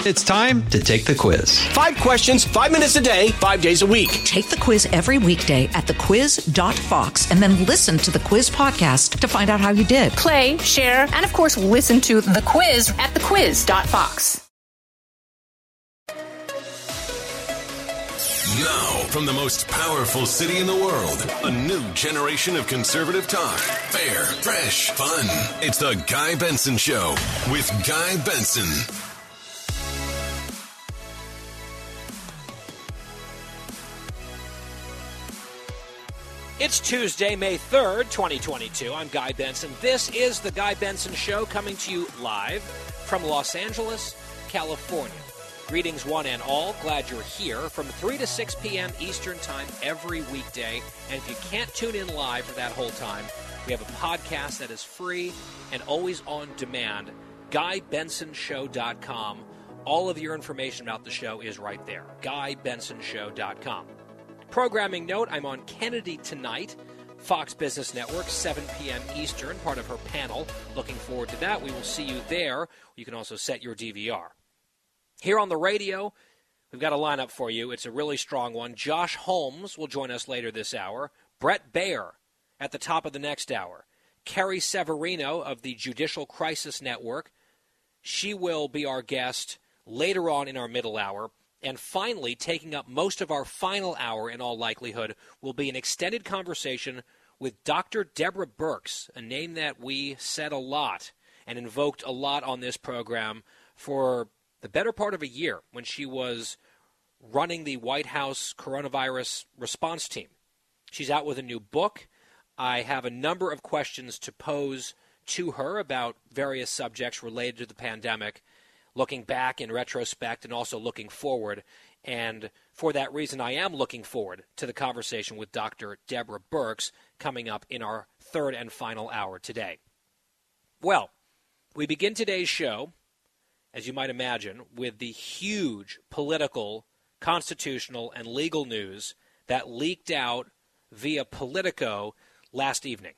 It's time to take the quiz. 5 questions, 5 minutes a day, 5 days a week. Take the quiz every weekday at thequiz.fox and then listen to the quiz podcast to find out how you did. Play, share, and of course listen to the quiz at thequiz.fox. Now, from the most powerful city in the world, a new generation of conservative talk. Fair, fresh, fun. It's the Guy Benson Show with Guy Benson. It's Tuesday, May 3rd, 2022. I'm Guy Benson. This is the Guy Benson Show coming to you live from Los Angeles, California. Greetings one and all. Glad you're here from 3 to 6 p.m. Eastern Time every weekday. And if you can't tune in live for that whole time, we have a podcast that is free and always on demand, GuyBensonShow.com. All of your information about the show is right there, GuyBensonShow.com. Programming note, I'm on Kennedy Tonight, Fox Business Network, 7 p.m. Eastern, part of her panel. Looking forward to that. We will see you there. You can also set your DVR. Here on the radio, we've got a lineup for you. It's a really strong one. Josh Holmes will join us later this hour. Bret Baier at the top of the next hour. Carrie Severino of the Judicial Crisis Network. She will be our guest later on in our middle hour. And finally, taking up most of our final hour in all likelihood, will be an extended conversation with Dr. Deborah Birx, a name that we said a lot and invoked a lot on this program for the better part of a year when she was running the White House coronavirus response team. She's out with a new book. I have a number of questions to pose to her about various subjects related to the pandemic, looking back in retrospect and also looking forward. And for that reason, I am looking forward to the conversation with Dr. Deborah Birx coming up in our third and final hour today. Well, we begin today's show, as you might imagine, with the huge political, constitutional, and legal news that leaked out via Politico last evening.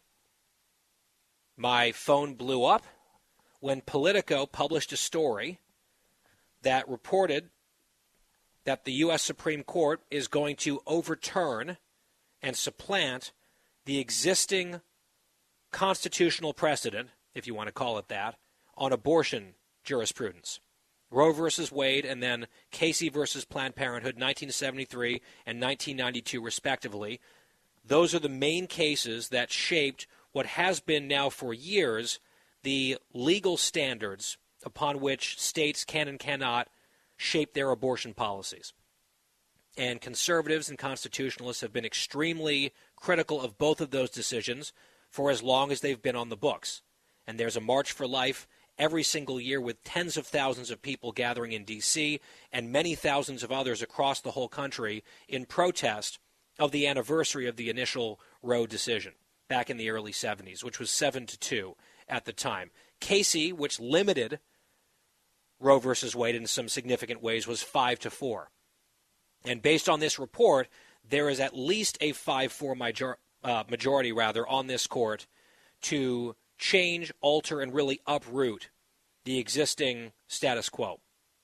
My phone blew up when Politico published a story that reported that the U.S. Supreme Court is going to overturn and supplant the existing constitutional precedent, if you want to call it that, on abortion jurisprudence. Roe versus Wade and then Casey versus Planned Parenthood, 1973 and 1992 respectively. Those are the main cases that shaped what has been now for years the legal standards upon which states can and cannot shape their abortion policies. And conservatives and constitutionalists have been extremely critical of both of those decisions for as long as they've been on the books. And there's a March for Life every single year with tens of thousands of people gathering in D.C. and many thousands of others across the whole country in protest of the anniversary of the initial Roe decision back in the early 70s, which was 7-2 at the time. Casey, which limited Roe versus Wade in some significant ways, was 5-4. And based on this report, there is at least a 5-4 majority on this court to change, alter, and really uproot the existing status quo.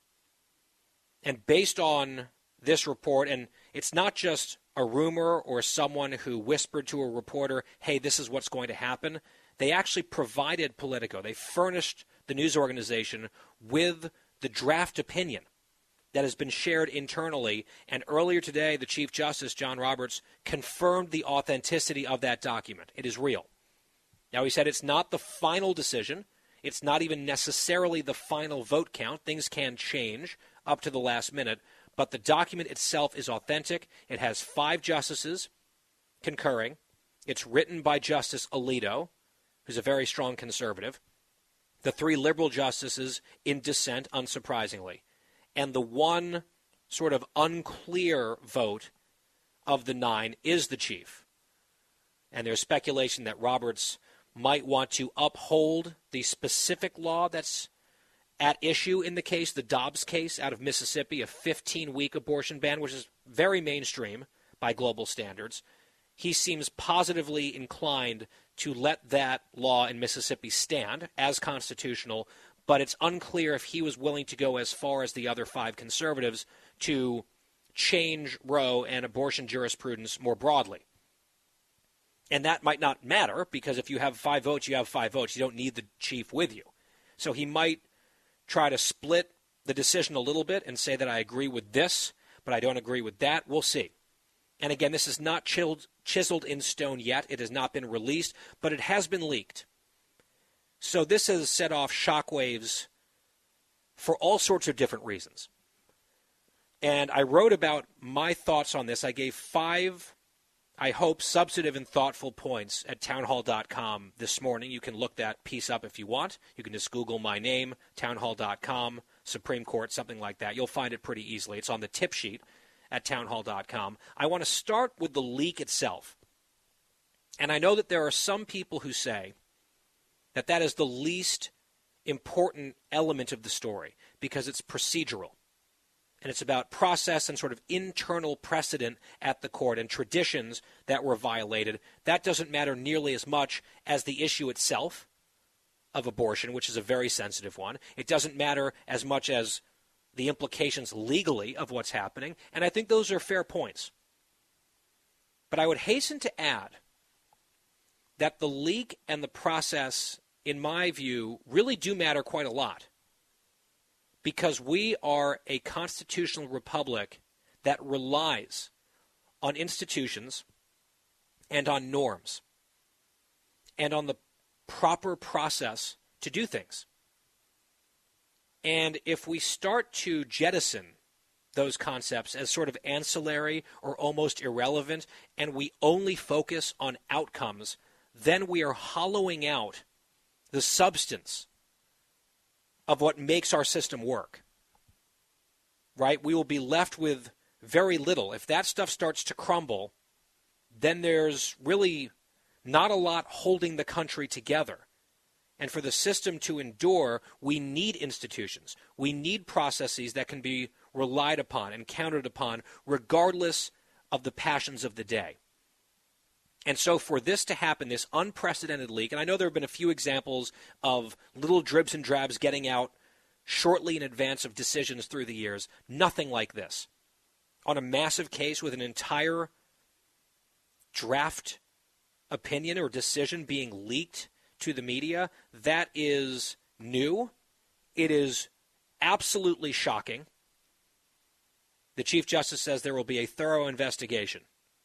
And based on this report, and it's not just a rumor or someone who whispered to a reporter, hey, this is what's going to happen. They actually provided Politico. They furnished the news organization with the draft opinion that has been shared internally. And earlier today, the Chief Justice, John Roberts, confirmed the authenticity of that document. It is real. Now, he said it's not the final decision. It's not even necessarily the final vote count. Things can change up to the last minute. But the document itself is authentic. It has 5 justices concurring. It's written by Justice Alito, who's a very strong conservative. The 3 liberal justices in dissent, unsurprisingly. And the one sort of unclear vote of the 9 is the chief. And there's speculation that Roberts might want to uphold the specific law that's at issue in the case, the Dobbs case out of Mississippi, a 15-week abortion ban, which is very mainstream by global standards. He seems positively inclined to let that law in Mississippi stand as constitutional, but it's unclear if he was willing to go as far as the other 5 conservatives to change Roe and abortion jurisprudence more broadly. And that might not matter, because if you have 5 votes, you have 5 votes. You don't need the chief with you. So he might try to split the decision a little bit and say that I agree with this, but I don't agree with that. We'll see. And again, this is not chiseled in stone yet. It has not been released, but it has been leaked. So this has set off shockwaves for all sorts of different reasons. And I wrote about my thoughts on this. I gave 5, I hope, substantive and thoughtful points at townhall.com this morning. You can look that piece up if you want. You can just Google my name, townhall.com, Supreme Court, something like that. You'll find it pretty easily. It's on the tip sheet at townhall.com. I want to start with the leak itself. And I know that there are some people who say that that is the least important element of the story because it's procedural. And it's about process and sort of internal precedent at the court and traditions that were violated. That doesn't matter nearly as much as the issue itself of abortion, which is a very sensitive one. It doesn't matter as much as the implications legally of what's happening. And I think those are fair points. But I would hasten to add that the leak and the process, in my view, really do matter quite a lot. Because we are a constitutional republic that relies on institutions and on norms and on the proper process to do things. And if we start to jettison those concepts as sort of ancillary or almost irrelevant, and we only focus on outcomes, then we are hollowing out the substance of what makes our system work, right? We will be left with very little. If that stuff starts to crumble, then there's really not a lot holding the country together. And for the system to endure, we need institutions. We need processes that can be relied upon and counted upon regardless of the passions of the day. And so for this to happen, this unprecedented leak, and I know there have been a few examples of little dribs and drabs getting out shortly in advance of decisions through the years, nothing like this. On a massive case with an entire draft opinion or decision being leaked to the media, that is new. It is absolutely shocking. The Chief Justice says there will be a thorough investigation.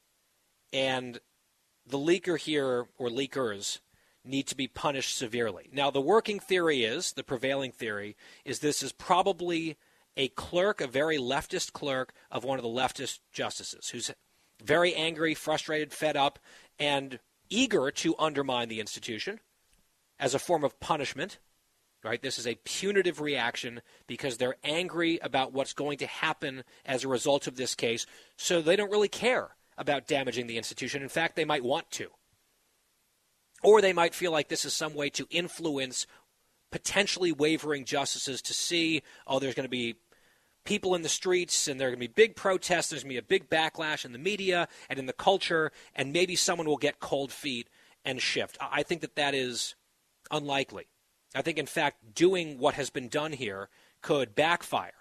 And the leaker here, or leakers, need to be punished severely. Now, the working theory is, the prevailing theory, is this is probably a clerk, a very leftist clerk of one of the leftist justices, who's very angry, frustrated, fed up, and eager to undermine the institution as a form of punishment. Right? This is a punitive reaction because they're angry about what's going to happen as a result of this case, so they don't really care about damaging the institution. In fact, they might want to. Or they might feel like this is some way to influence potentially wavering justices to see, oh, there's going to be people in the streets and there are going to be big protests, there's going to be a big backlash in the media and in the culture, and maybe someone will get cold feet and shift. I think that that is unlikely. I think, in fact, doing what has been done here could backfire.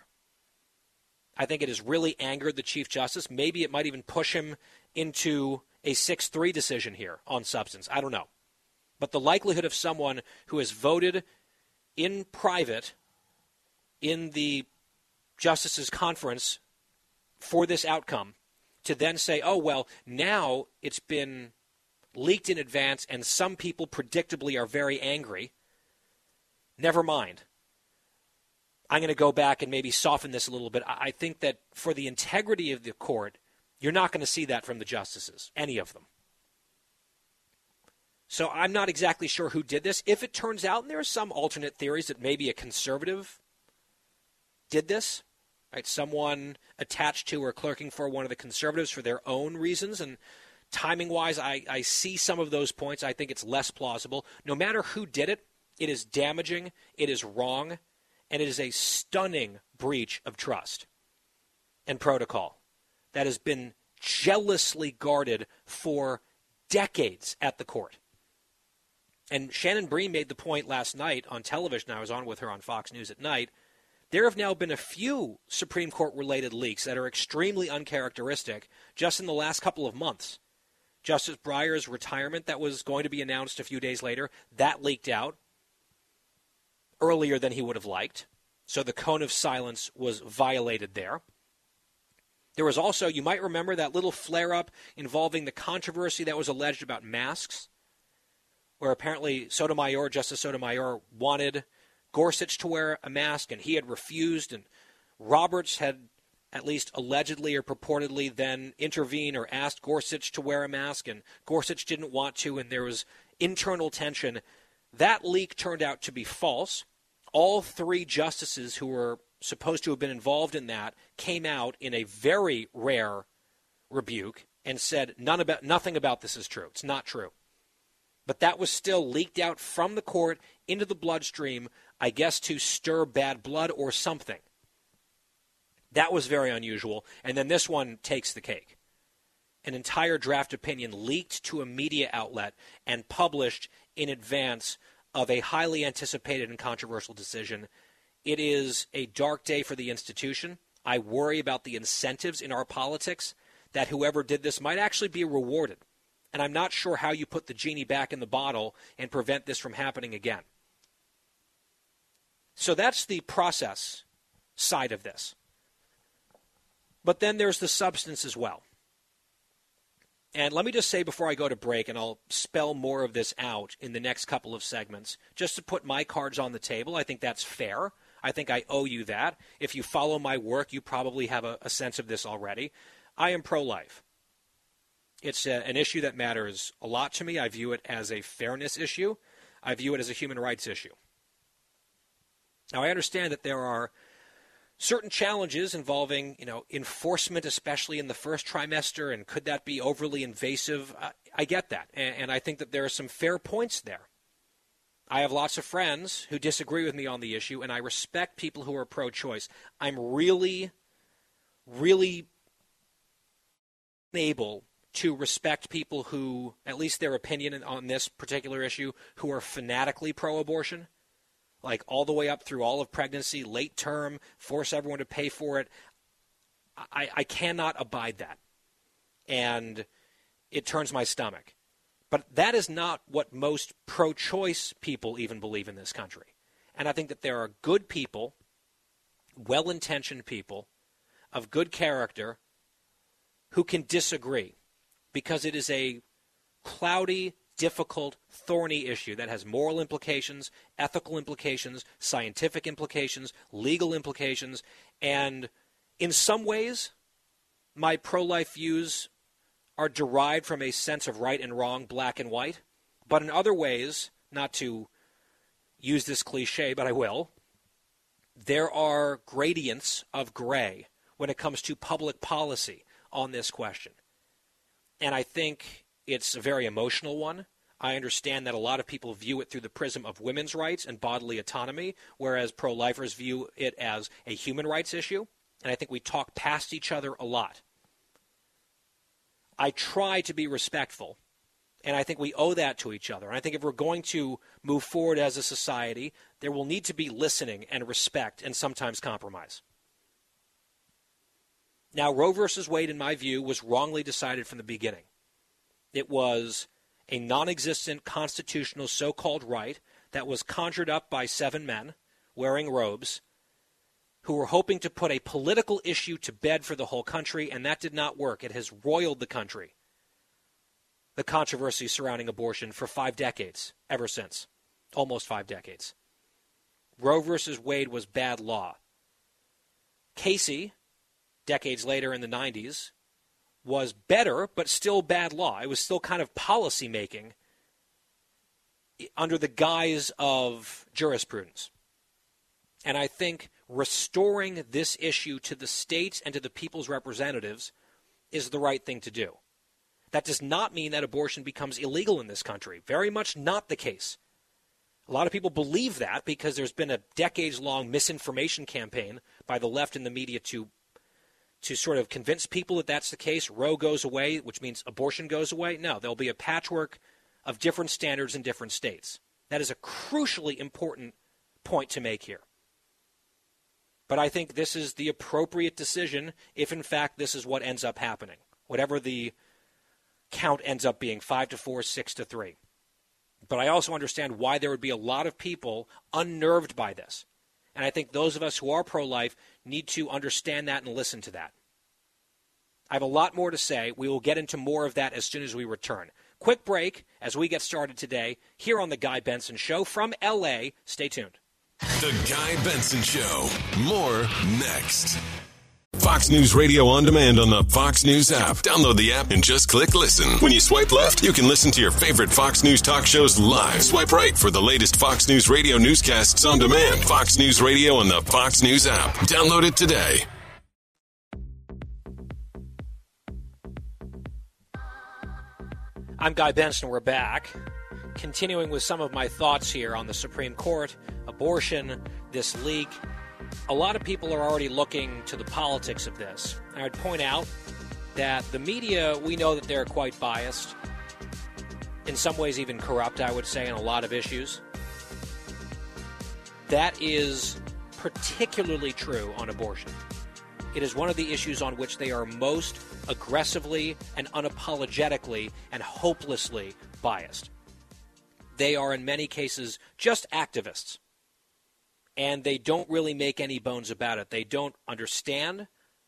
I think it has really angered the Chief Justice. Maybe it might even push him into a 6-3 decision here on substance. I don't know. But the likelihood of someone who has voted in private in the Justices' Conference for this outcome to then say, oh, well, now it's been leaked in advance and some people predictably are very angry. Never mind. I'm going to go back and maybe soften this a little bit. I think that for the integrity of the court, you're not going to see that from the justices, any of them. So I'm not exactly sure who did this. If it turns out, and there are some alternate theories that maybe a conservative did this, right? Someone attached to or clerking for one of the conservatives for their own reasons, and timing-wise, I see some of those points. I think it's less plausible. No matter who did it, it is damaging, it is wrong, and it is a stunning breach of trust and protocol that has been jealously guarded for decades at the court. And Shannon Bream made the point last night on television. I was on with her on Fox News at night. There have now been a few Supreme Court-related leaks that are extremely uncharacteristic just in the last couple of months. Justice Breyer's retirement that was going to be announced a few days later, that leaked out earlier than he would have liked. So the cone of silence was violated there. There was also, you might remember, that little flare-up involving the controversy that was alleged about masks, where apparently Justice Sotomayor wanted Gorsuch to wear a mask, and he had refused, and Roberts had at least allegedly or purportedly then intervened or asked Gorsuch to wear a mask, and Gorsuch didn't want to, and there was internal tension. That leak turned out to be false. All three justices who were supposed to have been involved in that came out in a very rare rebuke and said nothing about this is true. It's not true. But that was still leaked out from the court into the bloodstream, I guess to stir bad blood or something. That was very unusual. And then this one takes the cake. An entire draft opinion leaked to a media outlet and published in advance of a highly anticipated and controversial decision. It is a dark day for the institution. I worry about the incentives in our politics that whoever did this might actually be rewarded. And I'm not sure how you put the genie back in the bottle and prevent this from happening again. So that's the process side of this. But then there's the substance as well. And let me just say before I go to break, and I'll spell more of this out in the next couple of segments, just to put my cards on the table. I think that's fair. I think I owe you that. If you follow my work, you probably have a sense of this already. I am pro-life. It's an issue that matters a lot to me. I view it as a fairness issue. I view it as a human rights issue. Now, I understand that there are certain challenges involving, enforcement, especially in the first trimester, and could that be overly invasive? I get that, and I think that there are some fair points there. I have lots of friends who disagree with me on the issue, and I respect people who are pro-choice. I'm really, really able to respect people who, at least their opinion on this particular issue, who are fanatically pro-abortion, like all the way up through all of pregnancy, late term, force everyone to pay for it. I cannot abide that. And it turns my stomach. But that is not what most pro-choice people even believe in this country. And I think that there are good people, well-intentioned people, of good character, who can disagree, because it is a cloudy, difficult, thorny issue that has moral implications, ethical implications, scientific implications, legal implications, and in some ways, my pro-life views are derived from a sense of right and wrong, black and white, but in other ways, not to use this cliche, but I will, there are gradients of gray when it comes to public policy on this question. And I think it's a very emotional one. I understand that a lot of people view it through the prism of women's rights and bodily autonomy, whereas pro-lifers view it as a human rights issue. And I think we talk past each other a lot. I try to be respectful, and I think we owe that to each other. And I think if we're going to move forward as a society, there will need to be listening and respect and sometimes compromise. Now, Roe v. Wade, in my view, was wrongly decided from the beginning. It was a non-existent constitutional so-called right that was conjured up by 7 men wearing robes who were hoping to put a political issue to bed for the whole country, and that did not work. It has roiled the country, the controversy surrounding abortion, for 5 decades, ever since, almost 5 decades. Roe v. Wade was bad law. Casey, decades later in the 90s, was better, but still bad law. It was still kind of policy making under the guise of jurisprudence. And I think restoring this issue to the states and to the people's representatives is the right thing to do. That does not mean that abortion becomes illegal in this country. Very much not the case. A lot of people believe that because there's been a decades-long misinformation campaign by the left and the media to sort of convince people that that's the case. Roe goes away, which means abortion goes away. No, there'll be a patchwork of different standards in different states. That is a crucially important point to make here. But I think this is the appropriate decision if, in fact, this is what ends up happening. Whatever the count ends up being, 5-4, 6-3. But I also understand why there would be a lot of people unnerved by this. And I think those of us who are pro-life need to understand that and listen to that. I have a lot more to say. We will get into more of that as soon as we return. Quick break as we get started today here on The Guy Benson Show from L.A. Stay tuned. The Guy Benson Show. More next. Fox News Radio on demand on the Fox News app. Download the app and just click listen. When you swipe left, you can listen to your favorite Fox News talk shows live. Swipe right for the latest Fox News Radio newscasts on demand. Fox News Radio on the Fox News app. Download it today. I'm Guy Benson. We're back. Continuing with some of my thoughts here on the Supreme Court, abortion, this leak. A lot of people are already looking to the politics of this. I would point out that the media, we know that they're quite biased, in some ways even corrupt, I would say, on a lot of issues. That is particularly true on abortion. It is one of the issues on which they are most aggressively and unapologetically and hopelessly biased. They are, in many cases, just activists. And they don't really make any bones about it. They don't understand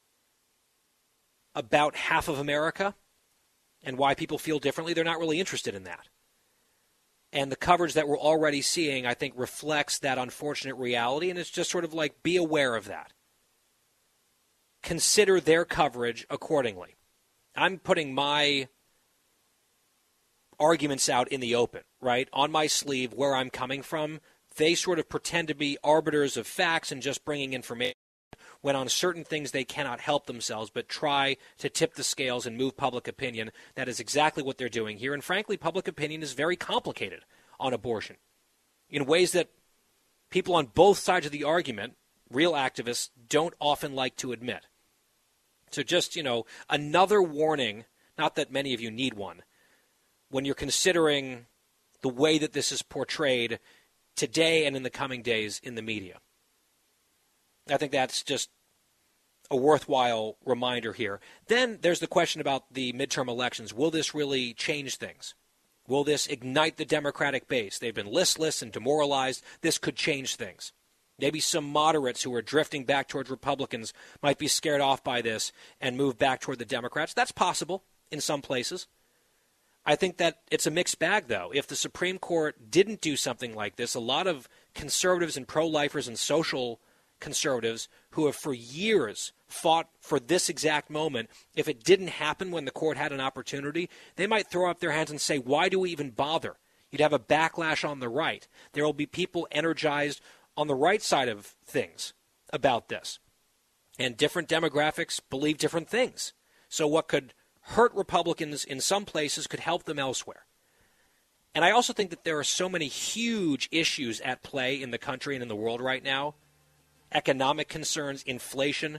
about half of America and why people feel differently. They're not really interested in that. And the coverage that we're already seeing, I think, reflects that unfortunate reality. And it's just sort of like, be aware of that. Consider their coverage accordingly. I'm putting my arguments out in the open, right? On my sleeve, where I'm coming from. They sort of pretend to be arbiters of facts and just bringing information, when on certain things they cannot help themselves but try to tip the scales and move public opinion. That is exactly what they're doing here. And frankly, public opinion is very complicated on abortion in ways that people on both sides of the argument, real activists, don't often like to admit. So just, another warning, not that many of you need one, when you're considering the way that this is portrayed today and in the coming days in the media. I think that's just a worthwhile reminder here. Then there's the question about the midterm elections. Will this really change things? Will this ignite the Democratic base? They've been listless and demoralized. This could change things. Maybe some moderates who are drifting back towards Republicans might be scared off by this and move back toward the Democrats. That's possible in some places. I think that it's a mixed bag, though. If the Supreme Court didn't do something like this, a lot of conservatives and pro-lifers and social conservatives who have for years fought for this exact moment, if it didn't happen when the court had an opportunity, they might throw up their hands and say, why do we even bother? You'd have a backlash on the right. There will be people energized on the right side of things about this. And different demographics believe different things. So what could hurt Republicans in some places could help them elsewhere. And I also think that there are so many huge issues at play in the country and in the world right now. Economic concerns, inflation,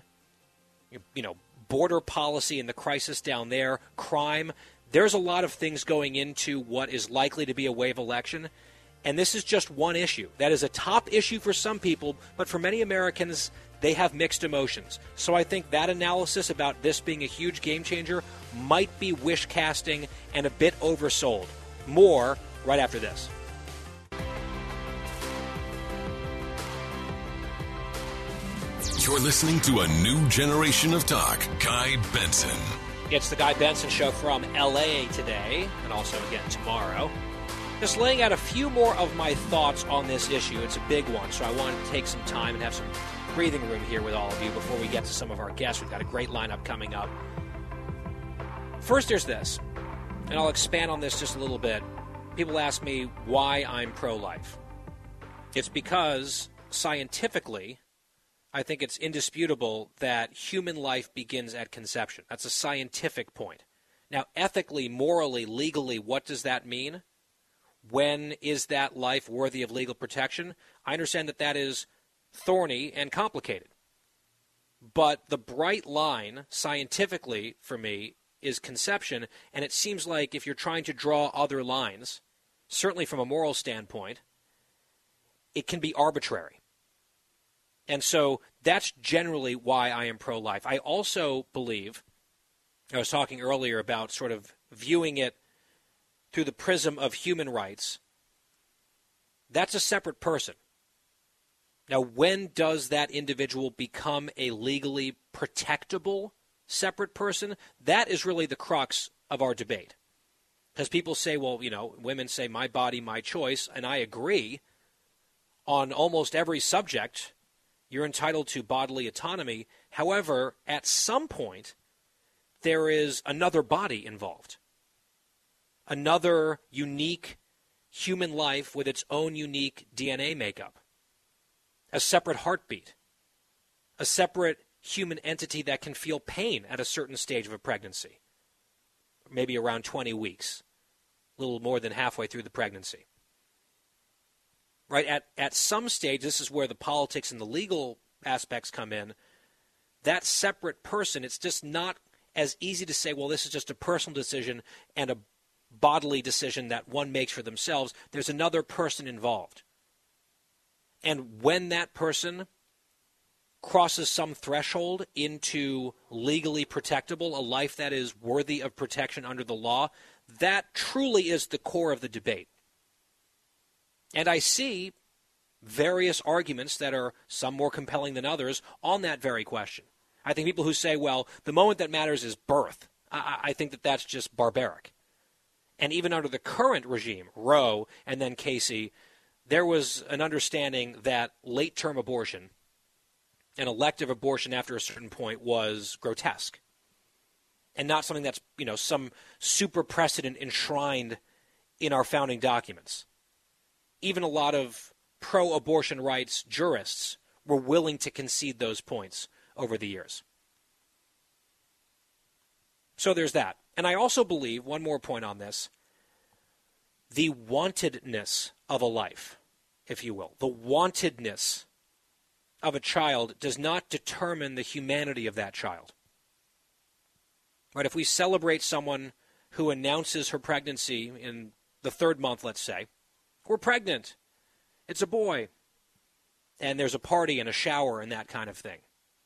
border policy and the crisis down there, crime. There's a lot of things going into what is likely to be a wave election. And this is just one issue. That is a top issue for some people, but for many Americans, they have mixed emotions. So I think that analysis about this being a huge game changer might be wish casting and a bit oversold. More right after this. You're listening to a new generation of talk. Guy Benson. It's the Guy Benson Show from L.A. today, and also again tomorrow. Just laying out a few more of my thoughts on this issue. It's a big one, so I wanted to take some time and have some breathing room here with all of you before we get to some of our guests. We've got a great lineup coming up. First, there's this, and I'll expand on this just a little bit. People ask me why I'm pro-life. It's because, scientifically, I think it's indisputable that human life begins at conception. That's a scientific point. Now, ethically, morally, legally, what does that mean? When is that life worthy of legal protection? I understand that that is thorny and complicated. But the bright line, scientifically, for me, is conception, and it seems like if you're trying to draw other lines, certainly from a moral standpoint, it can be arbitrary. And so that's generally why I am pro-life. I also believe, I was talking earlier about sort of viewing it through the prism of human rights. That's a separate person. Now, when does that individual become a legally protectable separate person? That is really the crux of our debate. Because people say, well, women say my body, my choice, and I agree. On almost every subject, you're entitled to bodily autonomy. However, at some point, there is another body involved. Another unique human life with its own unique DNA makeup. A separate heartbeat. A separate human entity that can feel pain at a certain stage of a pregnancy. Maybe around 20 weeks. A little more than halfway through the pregnancy. Right? At some stage, this is where the politics and the legal aspects come in. That separate person, it's just not as easy to say, well, this is just a personal decision and a bodily decision that one makes for themselves. There's another person involved. And when that person crosses some threshold into legally protectable, a life that is worthy of protection under the law, that truly is the core of the debate. And I see various arguments that are some more compelling than others on that very question. I think people who say, well, the moment that matters is birth, I think that that's just barbaric. And even under the current regime, Roe and then Casey, there was an understanding that late-term abortion, an elective abortion after a certain point, was grotesque. And not something that's, some super precedent enshrined in our founding documents. Even a lot of pro-abortion rights jurists were willing to concede those points over the years. So there's that. And I also believe, one more point on this, the wantedness of a life, if you will, the wantedness of a child does not determine the humanity of that child. Right? If we celebrate someone who announces her pregnancy in the 3rd month, let's say, we're pregnant, it's a boy, and there's a party and a shower and that kind of thing.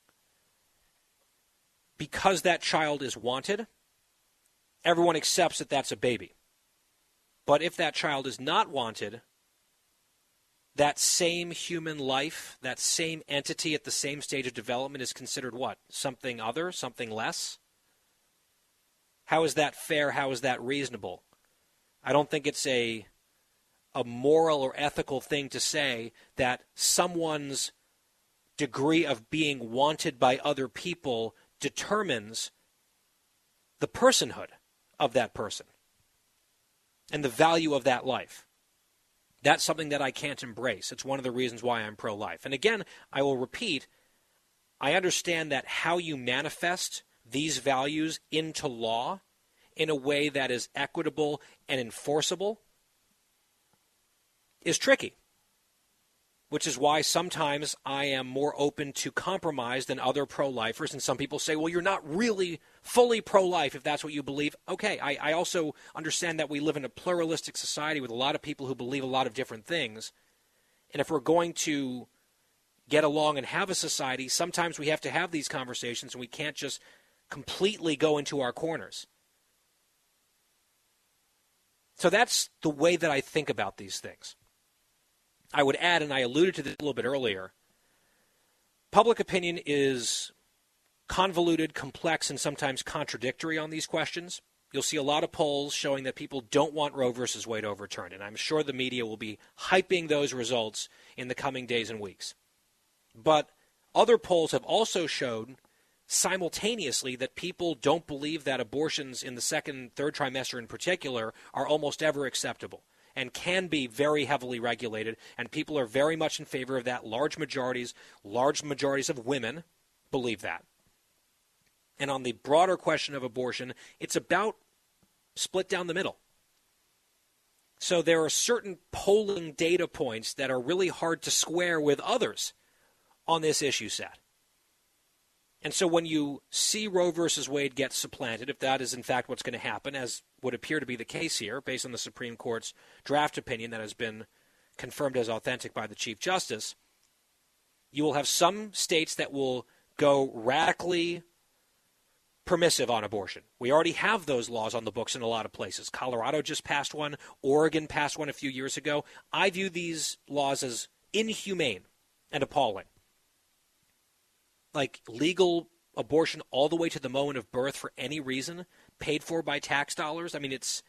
Because that child is wanted, everyone accepts that that's a baby. But if that child is not wanted, that same human life, that same entity at the same stage of development is considered what? Something other, something less? How is that fair? How is that reasonable? I don't think it's a moral or ethical thing to say that someone's degree of being wanted by other people determines the personhood of that person and the value of that life. That's something that I can't embrace. It's one of the reasons why I'm pro-life. And again, I will repeat, I understand that how you manifest these values into law in a way that is equitable and enforceable is tricky, which is why sometimes I am more open to compromise than other pro-lifers. And some people say, well, you're not really fully pro-life if that's what you believe. Okay, I also understand that we live in a pluralistic society with a lot of people who believe a lot of different things. And if we're going to get along and have a society, sometimes we have to have these conversations and we can't just completely go into our corners. So that's the way that I think about these things. I would add, and I alluded to this a little bit earlier, public opinion is convoluted, complex, and sometimes contradictory on these questions. You'll see a lot of polls showing that people don't want Roe versus Wade overturned, and I'm sure the media will be hyping those results in the coming days and weeks. But other polls have also shown simultaneously that people don't believe that abortions in the 2nd, 3rd trimester in particular are almost ever acceptable and can be very heavily regulated, and people are very much in favor of that. Large majorities of women believe that. And on the broader question of abortion, it's about split down the middle. So there are certain polling data points that are really hard to square with others on this issue set. And so when you see Roe versus Wade get supplanted, if that is in fact what's going to happen, as would appear to be the case here, based on the Supreme Court's draft opinion that has been confirmed as authentic by the Chief Justice, you will have some states that will go radically permissive on abortion. We already have those laws on the books in a lot of places. Colorado just passed one. Oregon passed one a few years ago. I view these laws as inhumane and appalling. Like legal abortion all the way to the moment of birth for any reason, paid for by tax dollars. I mean, it's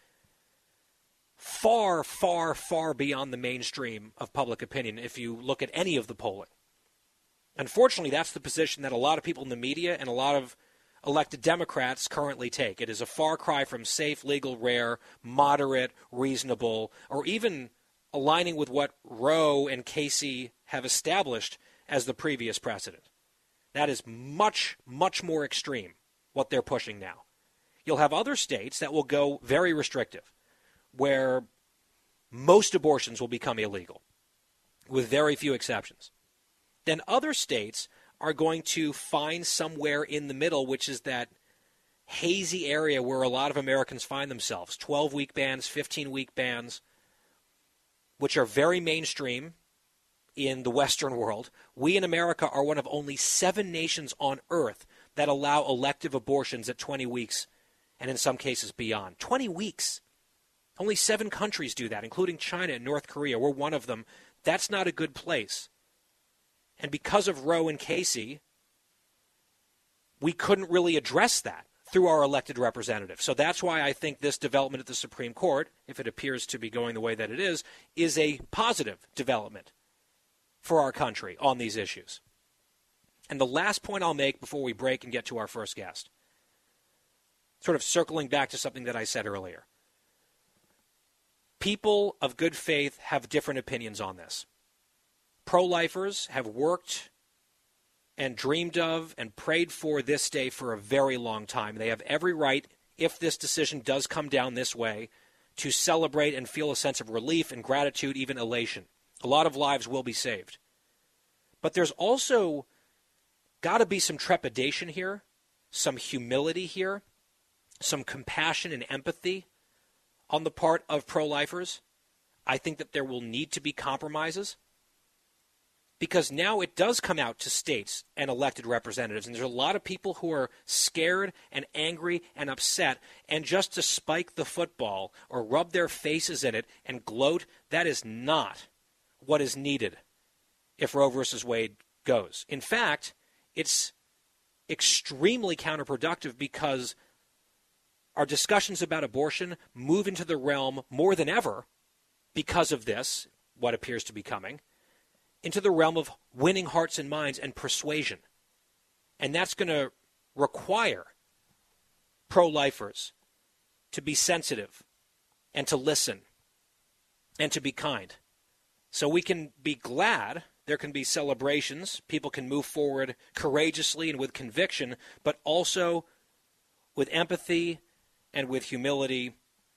far, far, far beyond the mainstream of public opinion if you look at any of the polling. Unfortunately, that's the position that a lot of people in the media and a lot of elected Democrats currently take. It is a far cry from safe, legal, rare, moderate, reasonable, or even aligning with what Roe and Casey have established as the previous precedent. That is much, much more extreme, what they're pushing now. You'll have other states that will go very restrictive, where most abortions will become illegal, with very few exceptions. Then other states are going to find somewhere in the middle, which is that hazy area where a lot of Americans find themselves, 12-week bans, 15-week bans, which are very mainstream in the Western world. We in America are one of only 7 nations on earth that allow elective abortions at 20 weeks and in some cases beyond. 20 weeks. Only 7 countries do that, including China and North Korea. We're one of them. That's not a good place. And because of Roe and Casey, we couldn't really address that through our elected representatives. So that's why I think this development at the Supreme Court, if it appears to be going the way that it is a positive development for our country on these issues. And the last point I'll make before we break and get to our first guest, sort of circling back to something that I said earlier. People of good faith have different opinions on this. Pro-lifers have worked and dreamed of and prayed for this day for a very long time. They have every right, if this decision does come down this way, to celebrate and feel a sense of relief and gratitude, even elation. A lot of lives will be saved. But there's also got to be some trepidation here, some humility here, some compassion and empathy on the part of pro-lifers. I think that there will need to be compromises, because now it does come out to states and elected representatives, and there's a lot of people who are scared and angry and upset, and just to spike the football or rub their faces in it and gloat, that is not what is needed if Roe versus Wade goes. In fact, it's extremely counterproductive, because our discussions about abortion move into the realm more than ever because of this, what appears to be coming, into the realm of winning hearts and minds and persuasion. And that's going to require pro-lifers to be sensitive and to listen and to be kind. So we can be glad, there can be celebrations, people can move forward courageously and with conviction, but also with empathy and with humility,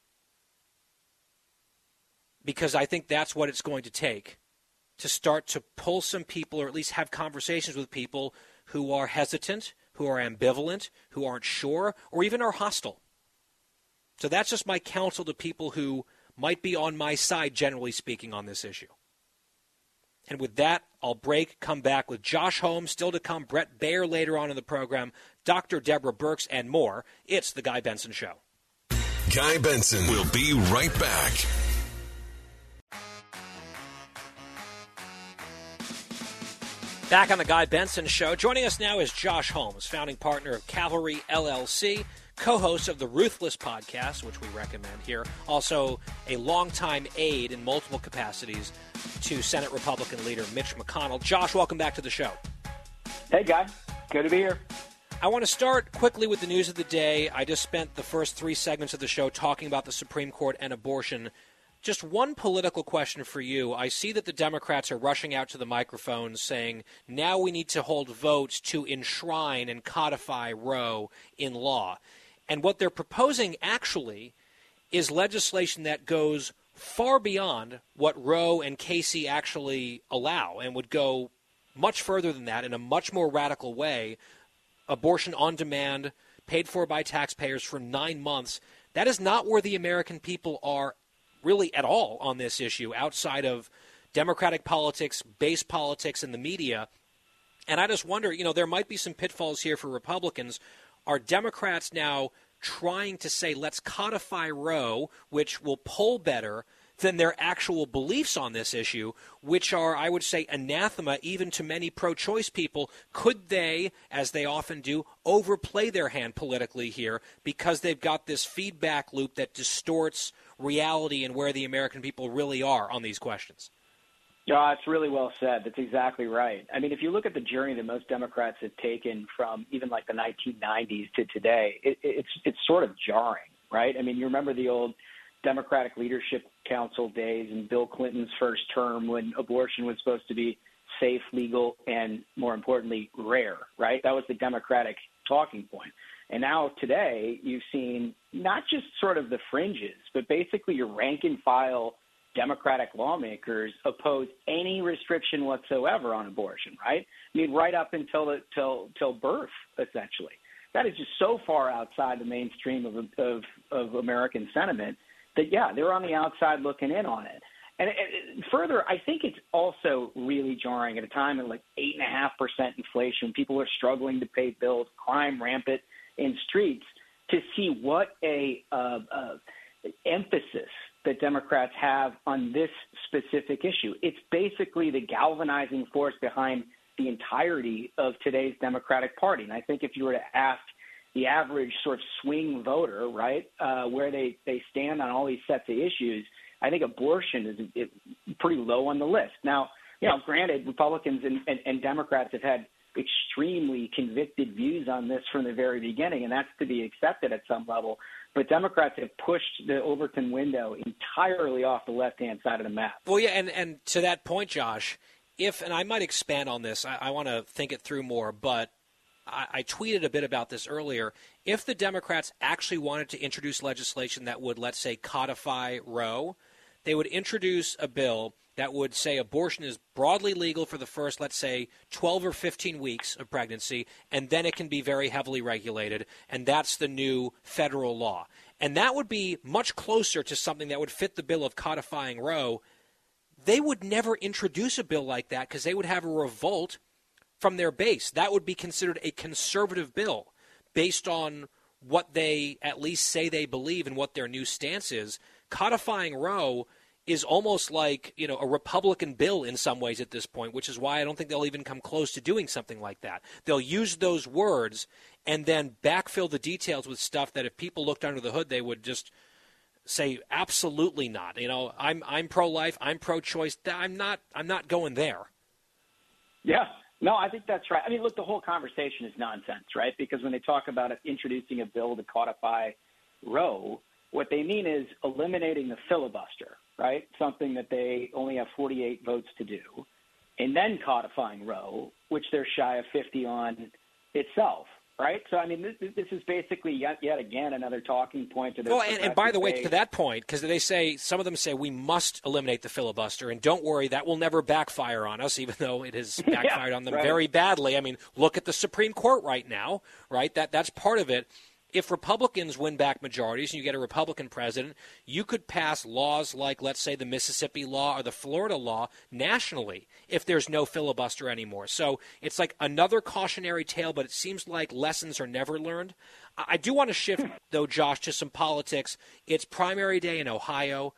because I think that's what it's going to take to start to pull some people, or at least have conversations with people who are hesitant, who are ambivalent, who aren't sure, or even are hostile. So that's just my counsel to people who might be on my side, generally speaking, on this issue. And with that, I'll break, come back with Josh Holmes, still to come, Brett Baer later on in the program, Dr. Deborah Birx, and more. It's The Guy Benson Show. Guy Benson will be right back. Back on The Guy Benson Show. Joining us now is Josh Holmes, founding partner of Cavalry LLC, co-host of the Ruthless podcast, which we recommend here. Also a longtime aide in multiple capacities to Senate Republican leader Mitch McConnell. Josh, welcome back to the show. Hey, Guy. Good to be here. I want to start quickly with the news of the day. I just spent the first 3 segments of the show talking about the Supreme Court and abortion. Just one political question for you. I see that the Democrats are rushing out to the microphones saying, now we need to hold votes to enshrine and codify Roe in law. And what they're proposing actually is legislation that goes far beyond what Roe and Casey actually allow, and would go much further than that in a much more radical way, abortion on demand, paid for by taxpayers for 9 months. That is not where the American people are really at all on this issue, outside of Democratic politics, base politics, and the media. And I just wonder, there might be some pitfalls here for Republicans. Are Democrats now trying to say, let's codify Roe, which will poll better than their actual beliefs on this issue, which are, I would say, anathema even to many pro-choice people? Could they, as they often do, overplay their hand politically here because they've got this feedback loop that distorts reality and where the American people really are on these questions? Yeah, it's really well said. That's exactly right. I mean, if you look at the journey that most Democrats have taken from even like the 1990s to today, it's sort of jarring, right? I mean, you remember the old Democratic Leadership Council days in Bill Clinton's first term when abortion was supposed to be safe, legal, and more importantly, rare, right? That was the Democratic talking point. And now today you've seen not just sort of the fringes, but basically your rank and file Democratic lawmakers oppose any restriction whatsoever on abortion, right? I mean, right up until till birth, essentially. That is just so far outside the mainstream of American sentiment that, yeah, they're on the outside looking in on it. And further, I think it's also really jarring at a time of like 8.5% inflation. People are struggling to pay bills, crime rampant in streets, to see what a emphasis that Democrats have on this specific issue. It's basically the galvanizing force behind the entirety of today's Democratic Party. And I think if you were to ask the average sort of swing voter, right, where they stand on all these sets of issues, I think abortion is pretty low on the list. Now, granted, Republicans and Democrats have had extremely convicted views on this from the very beginning, and that's to be accepted at some level. But Democrats have pushed the Overton window entirely off the left-hand side of the map. Well, yeah, and to that point, Josh, and I might expand on this, I want to think it through more, but I tweeted a bit about this earlier. If the Democrats actually wanted to introduce legislation that would, let's say, codify Roe, they would introduce a bill that would say abortion is broadly legal for the first, let's say, 12 or 15 weeks of pregnancy, and then it can be very heavily regulated, and that's the new federal law. And that would be much closer to something that would fit the bill of codifying Roe. They would never introduce a bill like that because they would have a revolt from their base. That would be considered a conservative bill based on what they at least say they believe and what their new stance is. Codifying Roe is almost like, a Republican bill in some ways at this point, which is why I don't think they'll even come close to doing something like that. They'll use those words and then backfill the details with stuff that if people looked under the hood, they would just say absolutely not. I'm pro-life, I'm pro-choice. I'm not going there. Yeah. No, I think that's right. I mean, look, the whole conversation is nonsense, right? Because when they talk about introducing a bill to codify Roe, what they mean is eliminating the filibuster, right? Something that they only have 48 votes to do, and then codifying Roe, which they're shy of 50 on itself, right? So, I mean, this is basically yet again another talking point to this. Well, and by the way, to that point, because some of them say we must eliminate the filibuster, and don't worry, that will never backfire on us, even though it has backfired on them very badly. I mean, look at the Supreme Court right now, right? That's part of it. If Republicans win back majorities and you get a Republican president, you could pass laws like, let's say, the Mississippi law or the Florida law nationally if there's no filibuster anymore. So it's like another cautionary tale, but it seems like lessons are never learned. I do want to shift, though, Josh, to some politics. It's primary day in Ohio.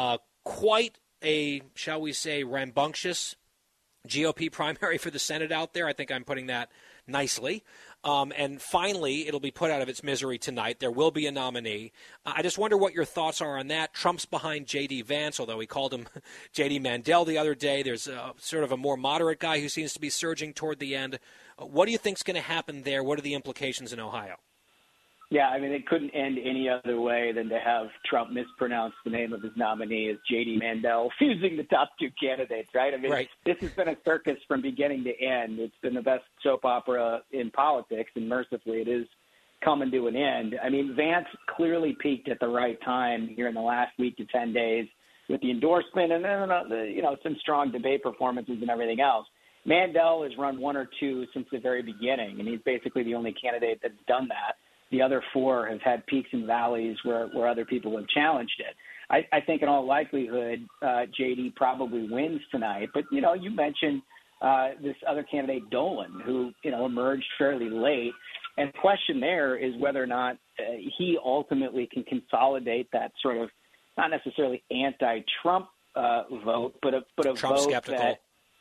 Quite a, shall we say, rambunctious GOP primary for the Senate out there. I think I'm putting that nicely. And finally, it'll be put out of its misery tonight. There will be a nominee. I just wonder what your thoughts are on that. Trump's behind J.D. Vance, although he called him J.D. Mandel the other day. There's sort of a more moderate guy who seems to be surging toward the end. What do you think is going to happen there? What are the implications in Ohio? Yeah, I mean, it couldn't end any other way than to have Trump mispronounce the name of his nominee as J.D. Mandel, fusing the top two candidates, right? I mean, This has been a circus from beginning to end. It's been the best soap opera in politics, and mercifully it is coming to an end. I mean, Vance clearly peaked at the right time here in the last week to 10 days with the endorsement and then, some strong debate performances and everything else. Mandel has run one or two since the very beginning, and he's basically the only candidate that's done that. The other four have had peaks and valleys where other people have challenged it. I think in all likelihood, JD probably wins tonight. But, you mentioned this other candidate, Dolan, who, emerged fairly late. And the question there is whether or not he ultimately can consolidate that sort of not necessarily anti-Trump vote, but a Trump vote skeptical.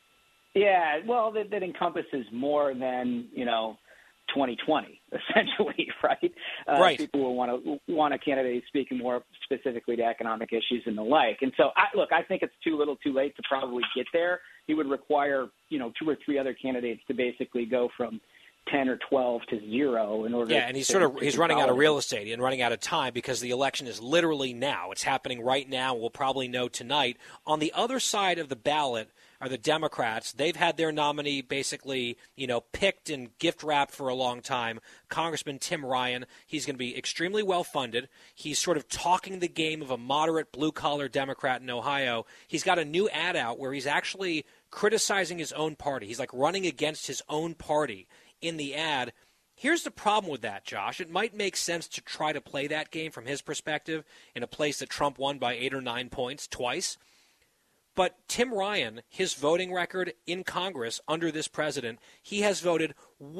that encompasses more than 2020, essentially, right? Right. People will want a candidate speaking more specifically to economic issues and the like. And so, I think it's too little, too late to probably get there. He would require, 2 or 3 other candidates to basically go from 10 or 12 to 0 in order. Yeah, and he's running out of real estate and running out of time because the election is literally now. It's happening right now. We'll probably know tonight. On the other side of the ballot are the Democrats. They've had their nominee basically, picked and gift wrapped for a long time, Congressman Tim Ryan. He's going to be extremely well funded. He's sort of talking the game of a moderate blue-collar Democrat in Ohio. He's got a new ad out where he's actually criticizing his own party. He's like running against his own party in the ad. Here's the problem with that, Josh. It might make sense to try to play that game from his perspective in a place that Trump won by 8 or 9 points twice. But Tim Ryan, his voting record in Congress under this president, he has voted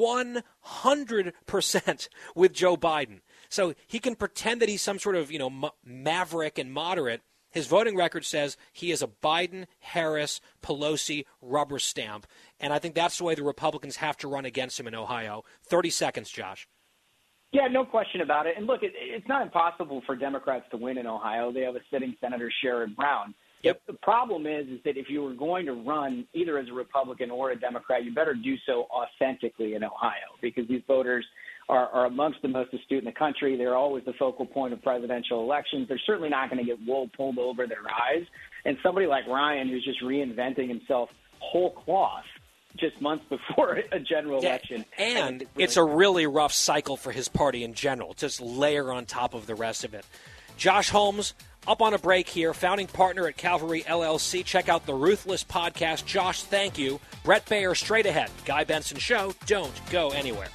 100% with Joe Biden. So he can pretend that he's some sort of, maverick and moderate. His voting record says he is a Biden, Harris, Pelosi rubber stamp. And I think that's the way the Republicans have to run against him in Ohio. 30 seconds, Josh. Yeah, no question about it. And look, it's not impossible for Democrats to win in Ohio. They have a sitting Senator Sherrod Brown. Yep. The problem is that if you were going to run either as a Republican or a Democrat, you better do so authentically in Ohio because these voters are amongst the most astute in the country. They're always the focal point of presidential elections. They're certainly not going to get wool pulled over their eyes. And somebody like Ryan, who's just reinventing himself whole cloth just months before a general election. And it's a really rough cycle for his party in general, just layer on top of the rest of it. Josh Holmes, up on a break here, founding partner at Calvary LLC. Check out the Ruthless podcast. Josh, thank you. Brett Baer, straight ahead. Guy Benson Show. Don't go anywhere.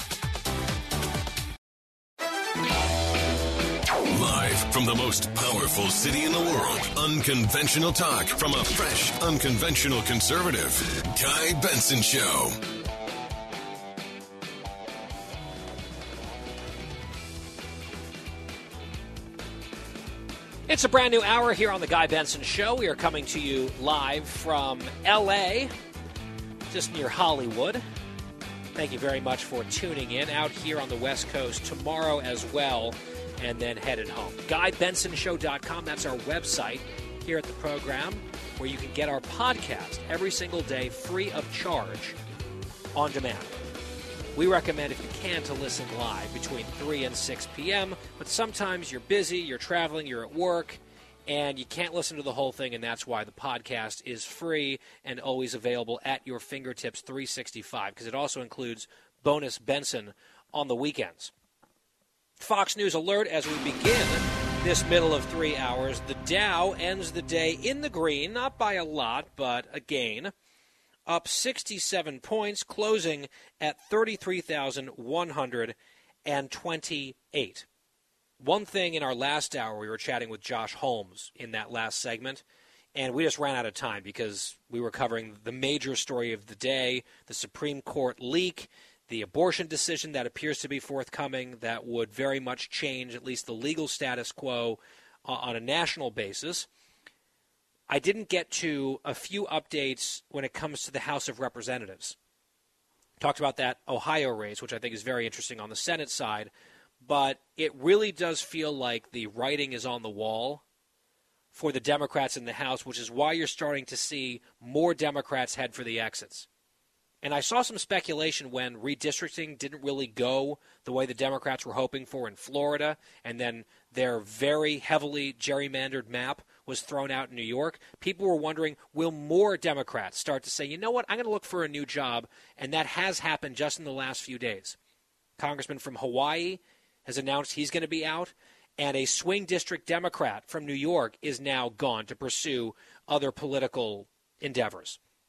Live from the most powerful city in the world, unconventional talk from a fresh, unconventional conservative. Guy Benson Show. It's a brand new hour here on the Guy Benson Show. We are coming to you live from L.A., just near Hollywood. Thank you very much for tuning in out here on the West Coast tomorrow as well, and then headed home. GuyBensonShow.com, that's our website here at the program, where you can get our podcast every single day free of charge on demand. We recommend, if you can, to listen live between 3 and 6 p.m., but sometimes you're busy, you're traveling, you're at work, and you can't listen to the whole thing, and that's why the podcast is free and always available at your fingertips 365, because it also includes bonus Benson on the weekends. Fox News alert as we begin this middle of 3 hours. The Dow ends the day in the green, not by a lot, but a gain. Up 67 points, closing at 33,128. One thing in our last hour, we were chatting with Josh Holmes in that last segment, and we just ran out of time because we were covering the major story of the day, the Supreme Court leak, the abortion decision that appears to be forthcoming that would very much change at least the legal status quo on a national basis. I didn't get to a few updates when it comes to the House of Representatives. Talked about that Ohio race, which I think is very interesting on the Senate side, but it really does feel like the writing is on the wall for the Democrats in the House, which is why you're starting to see more Democrats head for the exits. And I saw some speculation when redistricting didn't really go the way the Democrats were hoping for in Florida, and then their very heavily gerrymandered map was thrown out in New York. People were wondering, will more Democrats start to say, you know what, I'm going to look for a new job, and that has happened just in the last few days. Congressman from Hawaii has announced he's going to be out, and a swing district Democrat from New York is now gone to pursue other political endeavors.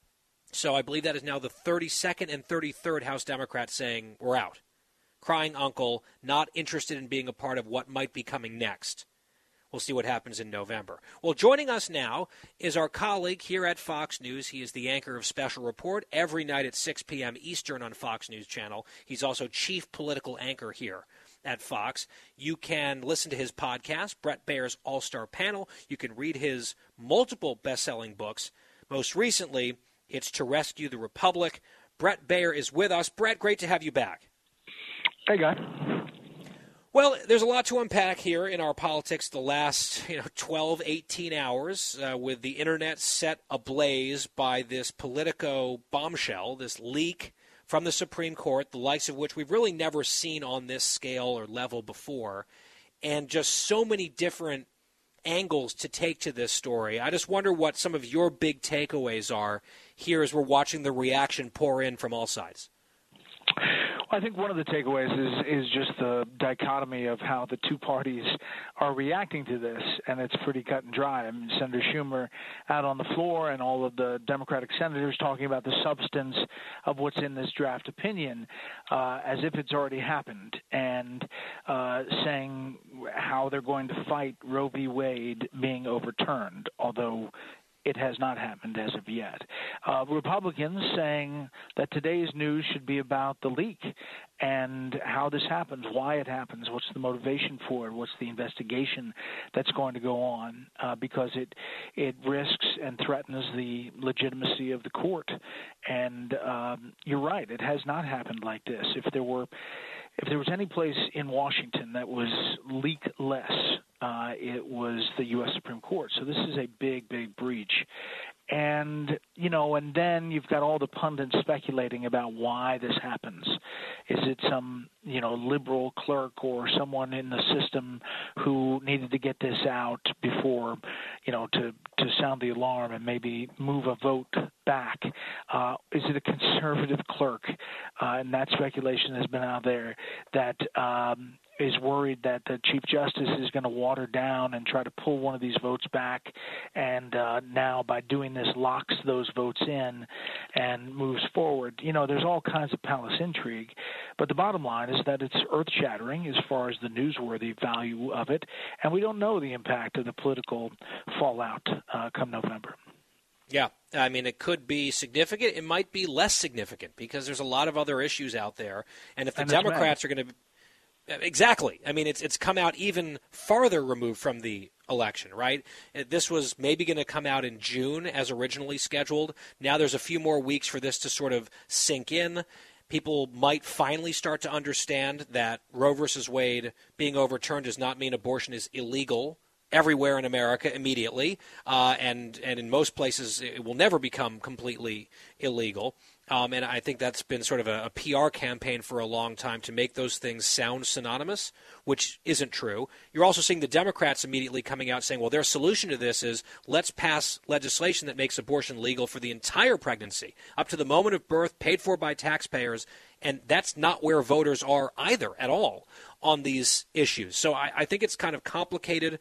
So I believe that is now the 32nd and 33rd House Democrats saying we're out. Crying uncle, not interested in being a part of what might be coming next. We'll see what happens in November. Well, joining us now is our colleague here at Fox News. He is the anchor of Special Report every night at 6 p.m. Eastern on Fox News Channel. He's also chief political anchor here at Fox. You can listen to his podcast, Bret Baier's All-Star Panel. You can read his multiple best-selling books. Most recently, it's To Rescue the Republic. Bret Baier is with us. Bret, great to have you back. Hey, guy. Well, there's a lot to unpack here in our politics the last 12, 18 hours with the internet set ablaze by this Politico bombshell, this leak from the Supreme Court, the likes of which we've really never seen on this scale or level before, and just so many different angles to take to this story. I just wonder what some of your big takeaways are here as we're watching the reaction pour in from all sides. I think one of the takeaways is just the dichotomy of how the two parties are reacting to this, and it's pretty cut and dry. I mean, Senator Schumer out on the floor and all of the Democratic senators talking about the substance of what's in this draft opinion as if it's already happened, and saying how they're going to fight Roe v. Wade being overturned, although it has not happened as of yet. Republicans saying that today's news should be about the leak and how this happens, why it happens, what's the motivation for it, what's the investigation that's going to go on, because it risks and threatens the legitimacy of the court. And you're right, it has not happened like this. If there was any place in Washington that was leak-less, it was the U.S. Supreme Court. So this is a big, big breach. And, and then you've got all the pundits speculating about why this happens. Is it some, liberal clerk or someone in the system who needed to get this out before, to sound the alarm and maybe move a vote back? Is it a conservative clerk? And that speculation has been out there that is worried that the Chief Justice is going to water down and try to pull one of these votes back, and now by doing this locks those votes in and moves forward. There's all kinds of palace intrigue, but the bottom line is that it's earth-shattering as far as the newsworthy value of it, and we don't know the impact of the political fallout come November. Yeah, I mean, it could be significant. It might be less significant because there's a lot of other issues out there, and if the Democrats are going to Exactly. I mean, it's come out even farther removed from the election, right? This was maybe going to come out in June as originally scheduled. Now there's a few more weeks for this to sort of sink in. People might finally start to understand that Roe versus Wade being overturned does not mean abortion is illegal everywhere in America immediately, and in most places it will never become completely illegal. And I think that's been sort of a PR campaign for a long time to make those things sound synonymous, which isn't true. You're also seeing the Democrats immediately coming out saying, well, their solution to this is let's pass legislation that makes abortion legal for the entire pregnancy, up to the moment of birth, paid for by taxpayers. And that's not where voters are either at all on these issues. So I think it's kind of complicated,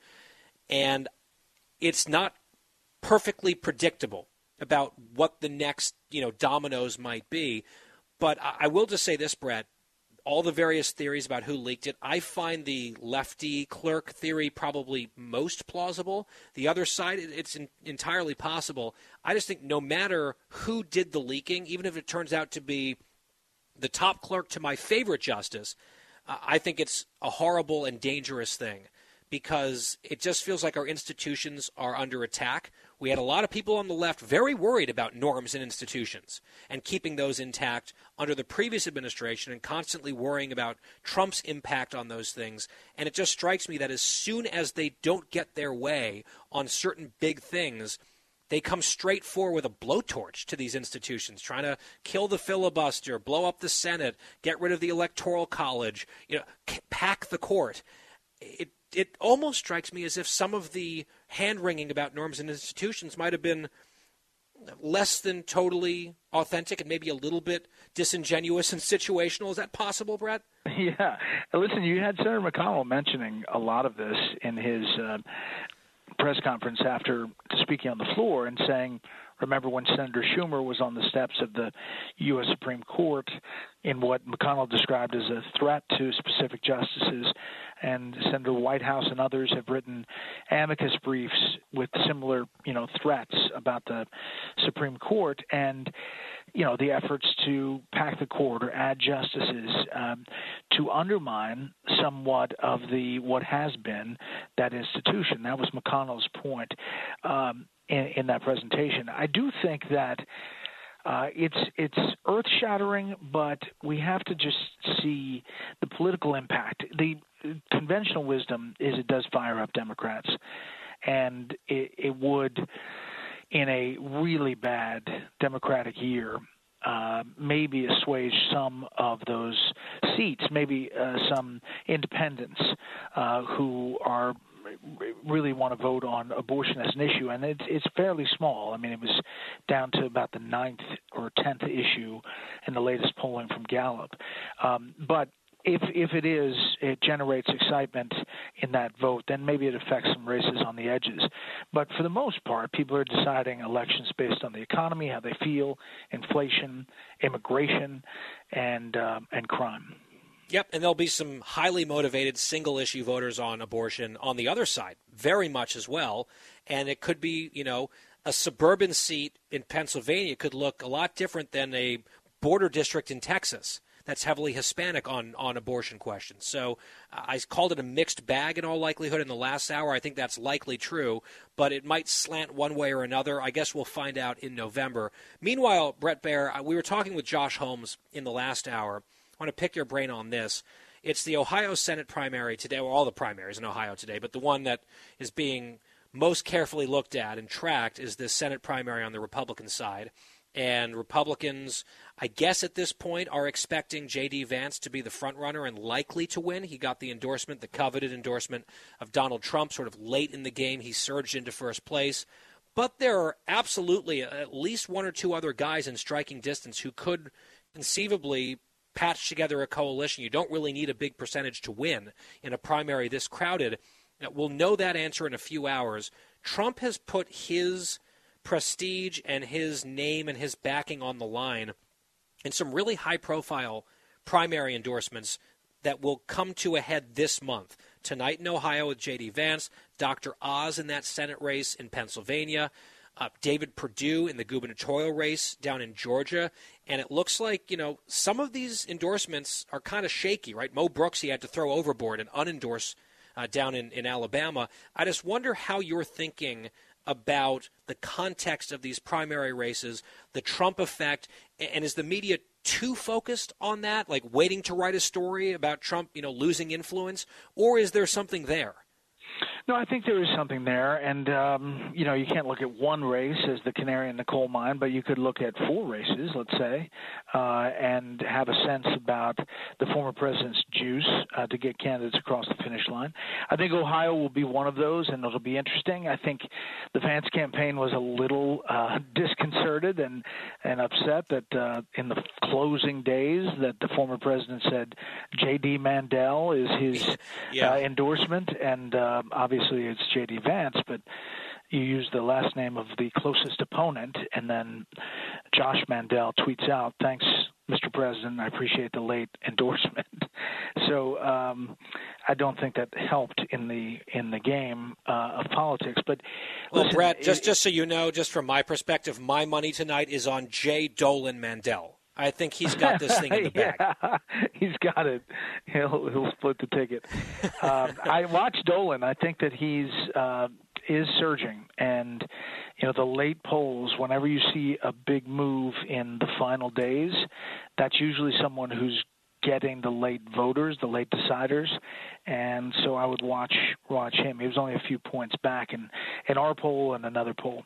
and it's not perfectly predictable about what the next, dominoes might be. But I will just say this, Bret, all the various theories about who leaked it, I find the lefty clerk theory probably most plausible. The other side, it's entirely possible. I just think no matter who did the leaking, even if it turns out to be the top clerk to my favorite justice, I think it's a horrible and dangerous thing because it just feels like our institutions are under attack. We had a lot of people on the left very worried about norms and institutions and keeping those intact under the previous administration and constantly worrying about Trump's impact on those things. And it just strikes me that as soon as they don't get their way on certain big things, they come straight forward with a blowtorch to these institutions, trying to kill the filibuster, blow up the Senate, get rid of the Electoral College, pack the court. It almost strikes me as if some of the hand-wringing about norms and institutions might have been less than totally authentic and maybe a little bit disingenuous and situational. Is that possible, Bret? Yeah. Listen, you had Senator McConnell mentioning a lot of this in his press conference after speaking on the floor and saying, remember when Senator Schumer was on the steps of the U.S. Supreme Court in what McConnell described as a threat to specific justices, and Senator Whitehouse and others have written amicus briefs with similar, threats about the Supreme Court and, the efforts to pack the court or add justices to undermine somewhat of what has been that institution. That was McConnell's point in that presentation. I do think that it's earth-shattering, but we have to just see the political impact. The conventional wisdom is it does fire up Democrats, and it would, in a really bad Democratic year, maybe assuage some of those seats, maybe some independents who are really want to vote on abortion as an issue, and it's fairly small. I mean, it was down to about the 9th or 10th issue in the latest polling from Gallup. But if it generates excitement in that vote, then maybe it affects some races on the edges. But for the most part, people are deciding elections based on the economy, how they feel, inflation, immigration, and crime. Yep, and there'll be some highly motivated single-issue voters on abortion on the other side, very much as well. And it could be, a suburban seat in Pennsylvania could look a lot different than a border district in Texas that's heavily Hispanic on abortion questions. So I called it a mixed bag in all likelihood in the last hour. I think that's likely true, but it might slant one way or another. I guess we'll find out in November. Meanwhile, Bret Baier, we were talking with Josh Holmes in the last hour. I want to pick your brain on this. It's the Ohio Senate primary today, or all the primaries in Ohio today, but the one that is being most carefully looked at and tracked is the Senate primary on the Republican side. And Republicans, I guess at this point, are expecting J.D. Vance to be the front runner and likely to win. He got the endorsement, the coveted endorsement of Donald Trump sort of late in the game. He surged into first place. But there are absolutely at least one or two other guys in striking distance who could conceivably patch together a coalition. You don't really need a big percentage to win in a primary this crowded. We'll know that answer in a few hours. Trump has put his prestige and his name and his backing on the line in some really high-profile primary endorsements that will come to a head this month. Tonight in Ohio with J.D. Vance, Dr. Oz in that Senate race in Pennsylvania, David Perdue in the gubernatorial race down in Georgia. And it looks like, some of these endorsements are kind of shaky, right? Mo Brooks, he had to throw overboard and unendorse down in Alabama. I just wonder how you're thinking about the context of these primary races, the Trump effect, and is the media too focused on that, like waiting to write a story about Trump, losing influence, or is there something there? No, I think there is something there, and you can't look at one race as the canary in the coal mine, but you could look at 4 races, let's say, and have a sense about the former president's juice to get candidates across the finish line. I think Ohio will be one of those, and it'll be interesting. I think the Vance campaign was a little disconcerted and upset that in the closing days that the former president said J.D. Mandel is his endorsement, and obviously it's J.D. Vance, but you use the last name of the closest opponent, and then Josh Mandel tweets out, "Thanks, Mr. President, I appreciate the late endorsement." So I don't think that helped in the game of politics. But well, listen, Brett, just so you know, just from my perspective, my money tonight is on J. Dolan Mandel. I think he's got this thing in the bag. Yeah, he's got it. He'll split the ticket. I watched Dolan. I think that he's is surging, and the late polls. Whenever you see a big move in the final days, that's usually someone who's getting the late voters, the late deciders, and so I would watch him. He was only a few points back in our poll and another poll.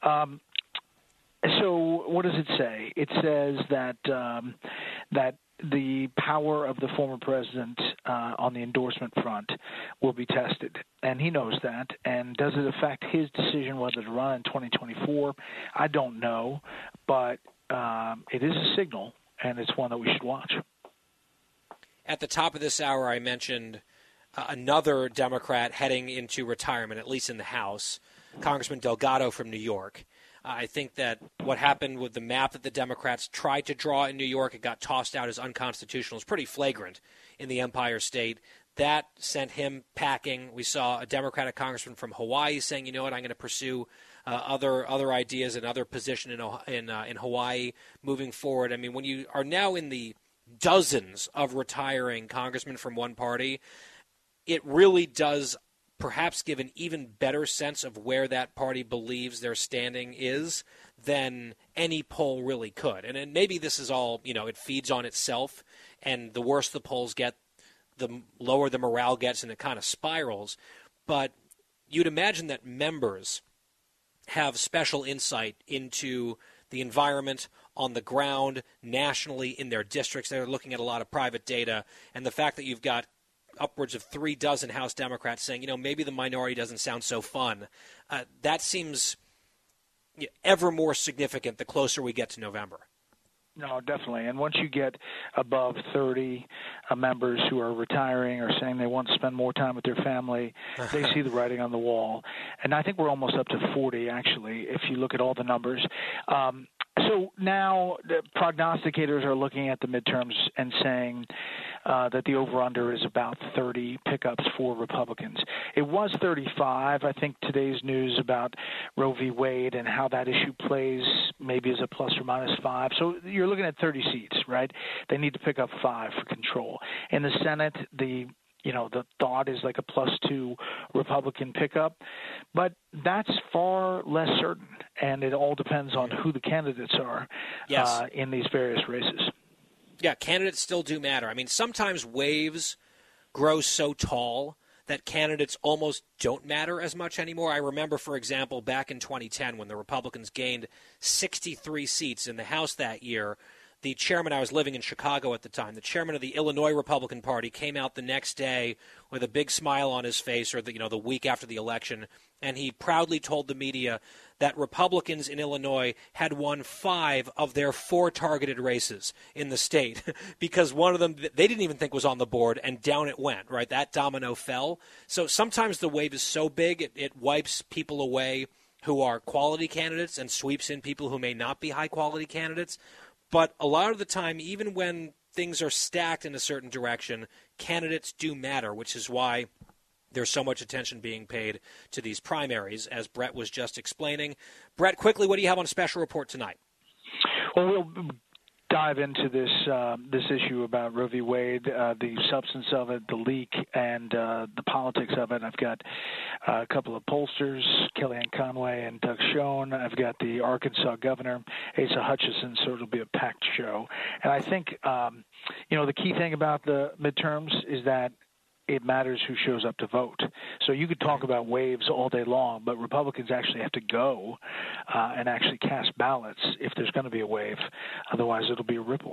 So what does it say? It says that that the power of the former president on the endorsement front will be tested, and he knows that. And does it affect his decision whether to run in 2024? I don't know, but it is a signal, and it's one that we should watch. At the top of this hour, I mentioned another Democrat heading into retirement, at least in the House, Congressman Delgado from New York. I think that what happened with the map that the Democrats tried to draw in New York, it got tossed out as unconstitutional. It's pretty flagrant in the Empire State. That sent him packing. We saw a Democratic congressman from Hawaii saying, you know what, I'm going to pursue other ideas and other position in Hawaii moving forward. I mean, when you are now in the dozens of retiring congressmen from one party, it really does perhaps give an even better sense of where that party believes their standing is than any poll really could. And maybe this is all, it feeds on itself, and the worse the polls get, the lower the morale gets, and it kind of spirals. But you'd imagine that members have special insight into the environment on the ground, nationally, in their districts. They're looking at a lot of private data, and the fact that you've got upwards of 36 House Democrats saying, maybe the minority doesn't sound so fun, that seems ever more significant the closer we get to November. No, definitely. And once you get above 30 members who are retiring or saying they want to spend more time with their family, they see the writing on the wall. And I think we're almost up to 40, actually, if you look at all the numbers. So now the prognosticators are looking at the midterms and saying that the over-under is about 30 pickups for Republicans. It was 35. I think today's news about Roe v. Wade and how that issue plays maybe is a plus or minus 5. So you're looking at 30 seats, right? They need to pick up 5 for control. In the Senate, the thought is like a +2 Republican pickup, but that's far less certain, and it all depends on who the candidates are in these various races. Yeah, candidates still do matter. I mean, sometimes waves grow so tall that candidates almost don't matter as much anymore. I remember, for example, back in 2010 when the Republicans gained 63 seats in the House that year, the chairman, I was living in Chicago at the time, the chairman of the Illinois Republican Party came out the next day with a big smile on his face, or the week after the election, and he proudly told the media that Republicans in Illinois had won 5 of their 4 targeted races in the state because one of them they didn't even think was on the board, and down it went, right? That domino fell. So sometimes the wave is so big it wipes people away who are quality candidates and sweeps in people who may not be high-quality candidates. But a lot of the time, even when things are stacked in a certain direction, candidates do matter, which is why there's so much attention being paid to these primaries, as Brett was just explaining. Brett, quickly, what do you have on Special Report tonight? Well, we'll dive into this issue about Roe v. Wade, the substance of it, the leak, and the politics of it. I've got a couple of pollsters, Kellyanne Conway and Doug Schoen. I've got the Arkansas governor, Asa Hutchinson, so it'll be a packed show. And I think, the key thing about the midterms is that it matters who shows up to vote. So you could talk about waves all day long, but Republicans actually have to go and actually cast ballots if there's going to be a wave. Otherwise, it'll be a ripple.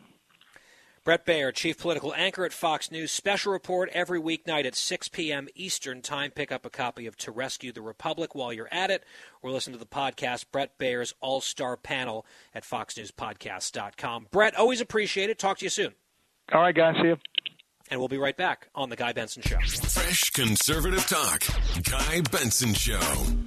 Bret Baier, chief political anchor at Fox News. Special Report every weeknight at 6 p.m. Eastern Time. Pick up a copy of To Rescue the Republic while you're at it, or listen to the podcast, Bret Baier's All-Star Panel at foxnewspodcast.com. Brett, always appreciate it. Talk to you soon. All right, guys. See you. And we'll be right back on The Guy Benson Show. Fresh conservative talk. Guy Benson Show.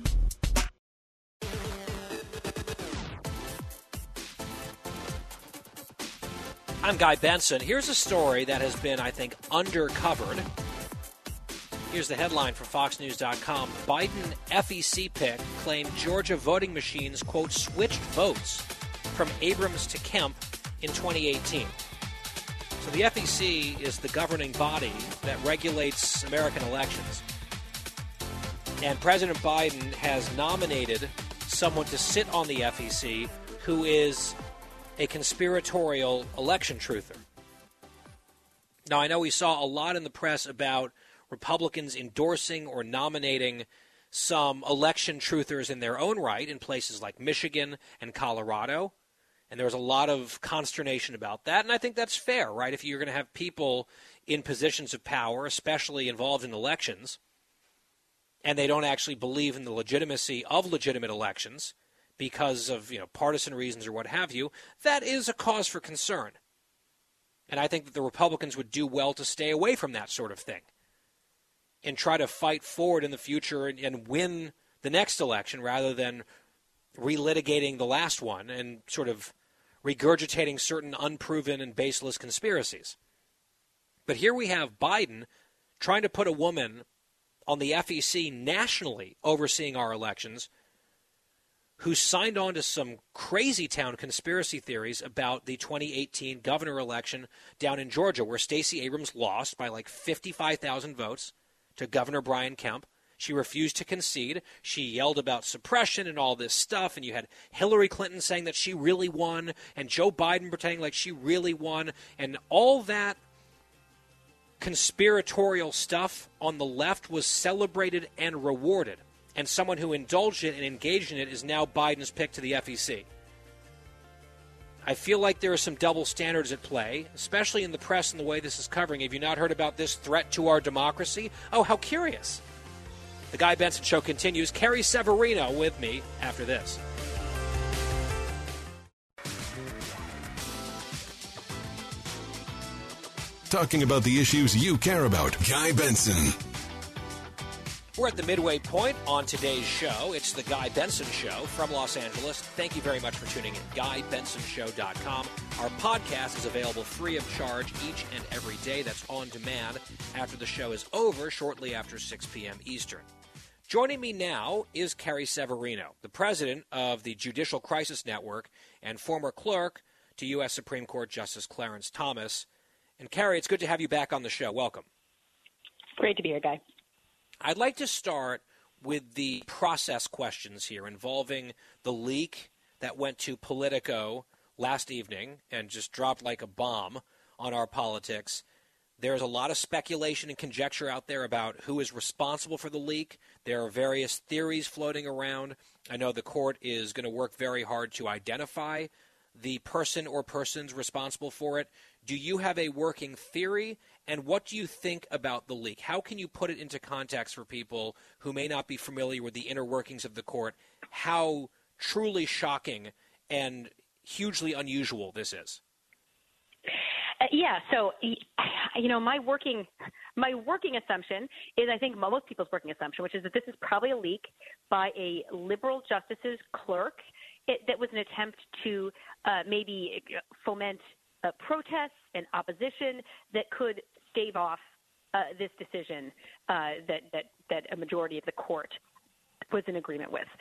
I'm Guy Benson. Here's a story that has been, I think, undercovered. Here's the headline from FoxNews.com. Biden FEC pick claimed Georgia voting machines, quote, switched votes from Abrams to Kemp in 2018. So the FEC is the governing body that regulates American elections. And President Biden has nominated someone to sit on the FEC who is a conspiratorial election truther. Now, I know we saw a lot in the press about Republicans endorsing or nominating some election truthers in their own right in places like Michigan and Colorado. And there was a lot of consternation about that, and I think that's fair, right? If you're going to have people in positions of power, especially involved in elections, and they don't actually believe in the legitimacy of legitimate elections because of, partisan reasons or what have you, that is a cause for concern. And I think that the Republicans would do well to stay away from that sort of thing. and try to fight forward in the future and win the next election rather than relitigating the last one and sort of regurgitating certain unproven and baseless conspiracies. But here we have Biden trying to put a woman on the FEC nationally overseeing our elections who signed on to some crazy town conspiracy theories about the 2018 governor election down in Georgia, where Stacey Abrams lost by like 55,000 votes to Governor Brian Kemp. She refused to concede. She yelled about suppression and all this stuff, and you had Hillary Clinton saying that she really won, and Joe Biden pretending like she really won, and all that conspiratorial stuff on the left was celebrated and rewarded. And someone who indulged it and engaged in it is now Biden's pick to the FEC. I feel like there are some double standards at play, especially in the press and the way this is covering. Have you not heard about this threat to our democracy? Oh, how curious. The Guy Benson Show continues. Carrie Severino with me after this. Talking about the issues you care about. Guy Benson. We're at the midway point on today's show. It's the Guy Benson Show from Los Angeles. Thank you very much for tuning in. GuyBensonShow.com. Our podcast is available free of charge each and every day. That's on demand after the show is over, shortly after 6 p.m. Eastern. Joining me now is Carrie Severino, the president of the Judicial Crisis Network and former clerk to U.S. Supreme Court Justice Clarence Thomas. And Carrie, it's good to have you back on the show. Welcome. Great to be here, Guy. I'd like to start with the process questions here involving the leak that went to Politico last evening and just dropped like a bomb on our politics. There's a lot of speculation and conjecture out there about who is responsible for the leak. There are various theories floating around. I know the court is going to work very hard to identify the person or persons responsible for it. Do you have a working theory? And what do you think about the leak? How can you put it into context for people who may not be familiar with the inner workings of the court, how truly shocking and hugely unusual this is? So, my working assumption is, I think most people's working assumption, which is that this is probably a leak by a liberal justice's clerk that was an attempt to maybe foment protests and opposition that could stave off this decision that a majority of the court was in agreement with.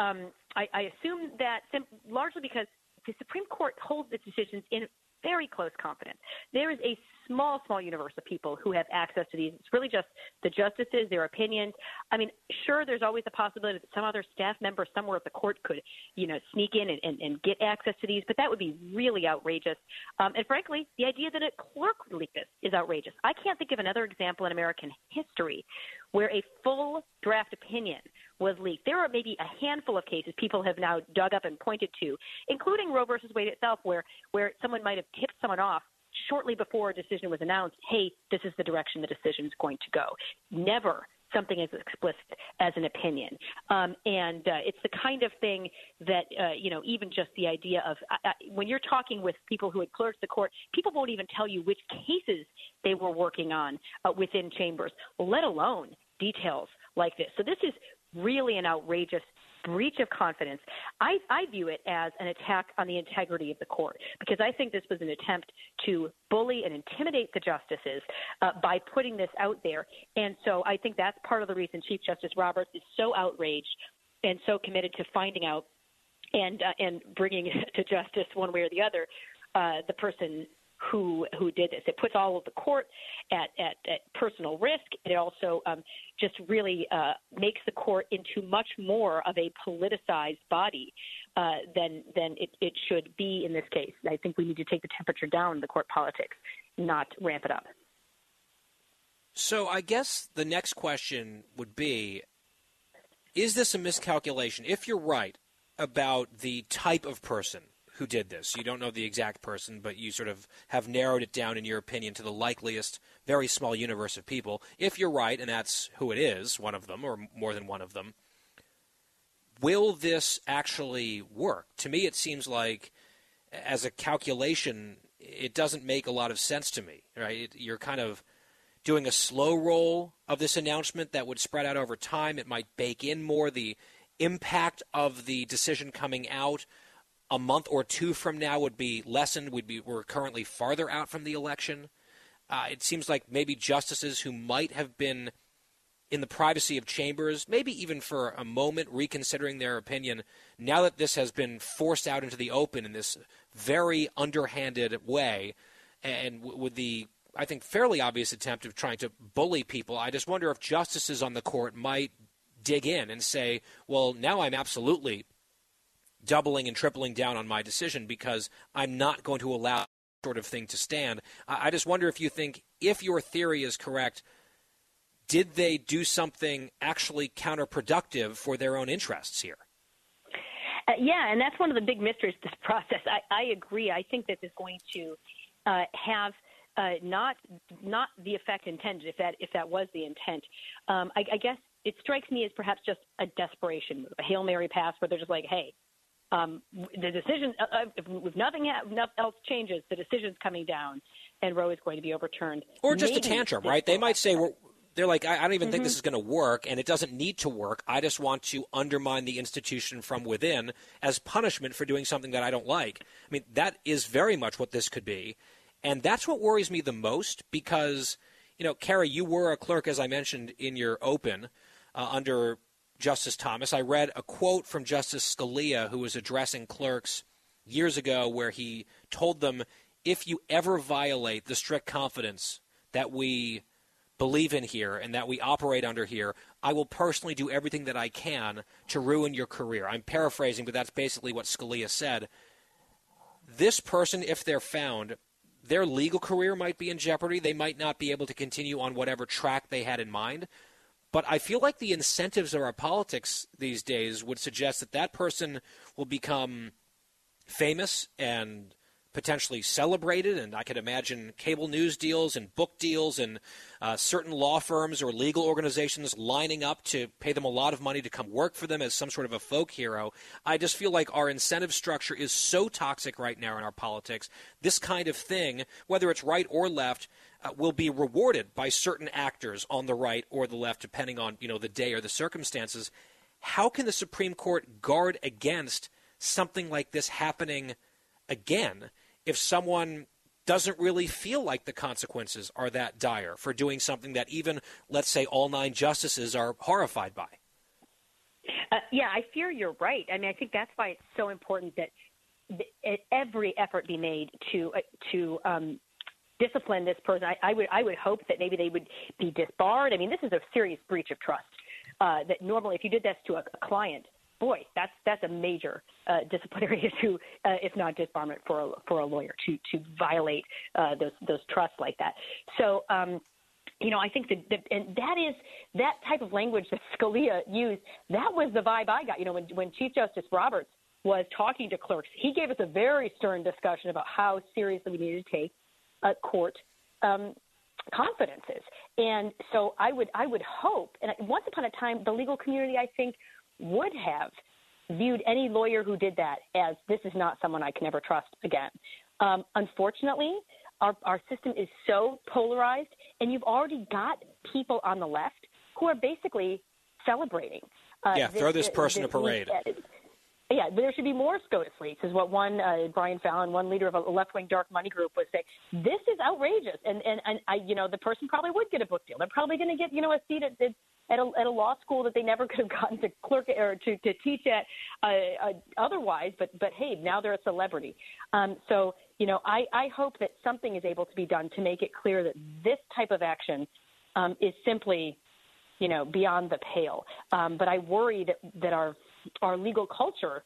I assume that largely because the Supreme Court holds its decisions in very close confidence. There is a small universe of people who have access to these. It's really just the justices, their opinions. I mean, sure, there's always the possibility that some other staff member somewhere at the court could, sneak in and get access to these, but that would be really outrageous. And frankly, the idea that a clerk would leak this is outrageous. I can't think of another example in American history where a full draft opinion was leaked. There are maybe a handful of cases people have now dug up and pointed to, including Roe versus Wade itself, where someone might have tipped someone off shortly before a decision was announced, hey, this is the direction the decision is going to go. Never something as explicit as an opinion. It's the kind of thing that, even just the idea of when you're talking with people who had clerked the court, people won't even tell you which cases they were working on within chambers, let alone details like this. So this is really an outrageous breach of confidence. I view it as an attack on the integrity of the court, because I think this was an attempt to bully and intimidate the justices by putting this out there. And so I think that's part of the reason Chief Justice Roberts is so outraged and so committed to finding out and bringing to justice one way or the other the person who did this. It puts all of the court at personal risk. It also just really makes the court into much more of a politicized body than it should be in this case. I think we need to take the temperature down in the court politics, not ramp it up. So I guess the next question would be, is this a miscalculation? If you're right about the type of person who did this, you don't know the exact person, but you sort of have narrowed it down, in your opinion, to the likeliest very small universe of people. If you're right, and that's who it is, one of them or more than one of them, will this actually work? To me, it seems like, as a calculation, it doesn't make a lot of sense to me, right? You're kind of doing a slow roll of this announcement that would spread out over time. It might bake in more the impact of the decision coming out a month or two from now would be lessened. We're currently farther out from the election. It seems like maybe justices who might have been in the privacy of chambers, maybe even for a moment reconsidering their opinion, now that this has been forced out into the open in this very underhanded way, and with the, I think, fairly obvious attempt of trying to bully people, I just wonder if justices on the court might dig in and say, well, now I'm absolutely doubling and tripling down on my decision because I'm not going to allow that sort of thing to stand. I just wonder if you think, if your theory is correct, did they do something actually counterproductive for their own interests here? Yeah, and that's one of the big mysteries of this process. I agree. I think that it's going to have not the effect intended, if that was the intent. I guess it strikes me as perhaps just a desperation move, a Hail Mary pass where they're just like, hey, the decision, if nothing else changes, the decision's coming down and Roe is going to be overturned. Or just maybe a tantrum, right? They might say, they're like, I don't even think this is going to work, and it doesn't need to work. I just want to undermine the institution from within as punishment for doing something that I don't like. I mean, that is very much what this could be. And that's what worries me the most because, Carrie, you were a clerk, as I mentioned, in your open under Justice Thomas. I read a quote from Justice Scalia, who was addressing clerks years ago, where he told them, if you ever violate the strict confidence that we believe in here and that we operate under here, I will personally do everything that I can to ruin your career. I'm paraphrasing, but that's basically what Scalia said. This person, if they're found, their legal career might be in jeopardy. They might not be able to continue on whatever track they had in mind. But I feel like the incentives of our politics these days would suggest that that person will become famous and potentially celebrated, and I could imagine cable news deals and book deals and certain law firms or legal organizations lining up to pay them a lot of money to come work for them as some sort of a folk hero. I just feel like our incentive structure is so toxic right now in our politics. This kind of thing, whether it's right or left, will be rewarded by certain actors on the right or the left, depending on the day or the circumstances. How can the Supreme Court guard against something like this happening again if someone doesn't really feel like the consequences are that dire for doing something that even, let's say, all 9 justices are horrified by? Yeah, I fear you're right. I mean, I think that's why it's so important that every effort be made to discipline this person. I would hope that maybe they would be disbarred. I mean, this is a serious breach of trust. That normally, if you did this to a client, boy, that's a major disciplinary issue, if not disbarment for a lawyer to violate those trusts like that. So, I think and that type of language that Scalia used. That was the vibe I got. When Chief Justice Roberts was talking to clerks, he gave us a very stern discussion about how seriously we needed to take court confidences. And so I would hope, and once upon a time, the legal community, I think, would have viewed any lawyer who did that as this is not someone I can ever trust again. Unfortunately, our system is so polarized, and you've already got people on the left who are basically celebrating. Throw this person a parade. Yeah, there should be more SCOTUS leaks, is what one Brian Fallon, one leader of a left-wing dark money group, would say. This is outrageous, and the person probably would get a book deal. They're probably going to get a seat at a law school that they never could have gotten to clerk or to teach at otherwise. But hey, now they're a celebrity. So I hope that something is able to be done to make it clear that this type of action is simply beyond the pale. But I worry that our legal culture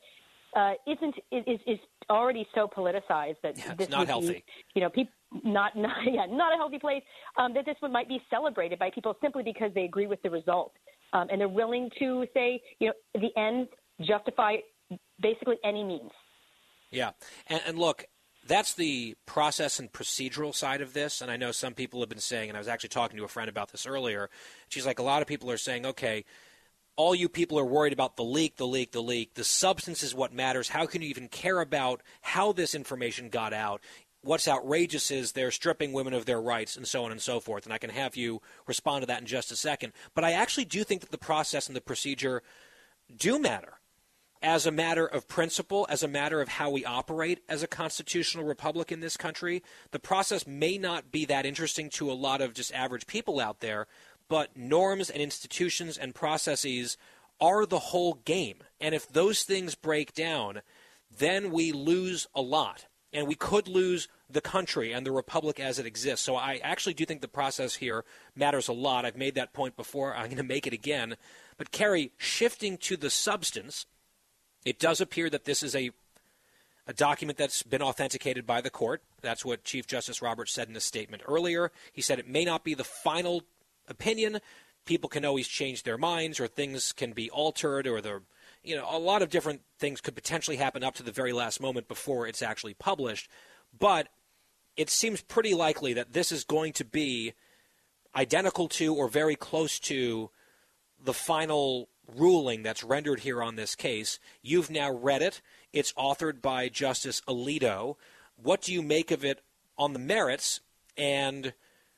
is already so politicized that this not would healthy. Be, people not a healthy place. That this one might be celebrated by people simply because they agree with the result, and they're willing to say, the ends justify basically any means. Yeah, and look, that's the process and procedural side of this. And I know some people have been saying, and I was actually talking to a friend about this earlier. She's like, a lot of people are saying, okay, all you people are worried about the leak. The substance is what matters. How can you even care about how this information got out? what's outrageous is they're stripping women of their rights and so on and so forth. And I can have you respond to that in just a second. But I actually do think that the process and the procedure do matter as a matter of principle, as a matter of how we operate as a constitutional republic in this country. The process may not be that interesting to a lot of just average people out there, but norms and institutions and processes are the whole game. And if those things break down, then we lose a lot. And we could lose the country and the republic as it exists. So I actually do think the process here matters a lot. I've made that point before. I'm going to make it again. But, Carrie, shifting to the substance, it does appear that this is a document that's been authenticated by the court. That's what Chief Justice Roberts said in a statement earlier. He said it may not be the final opinion. People can always change their minds, or things can be altered, or a lot of different things could potentially happen up to the very last moment before it's actually published. But it seems pretty likely that this is going to be identical to or very close to the final ruling that's rendered here on this case. You've now read it. It's authored by Justice Alito. What do you make of it on the merits? And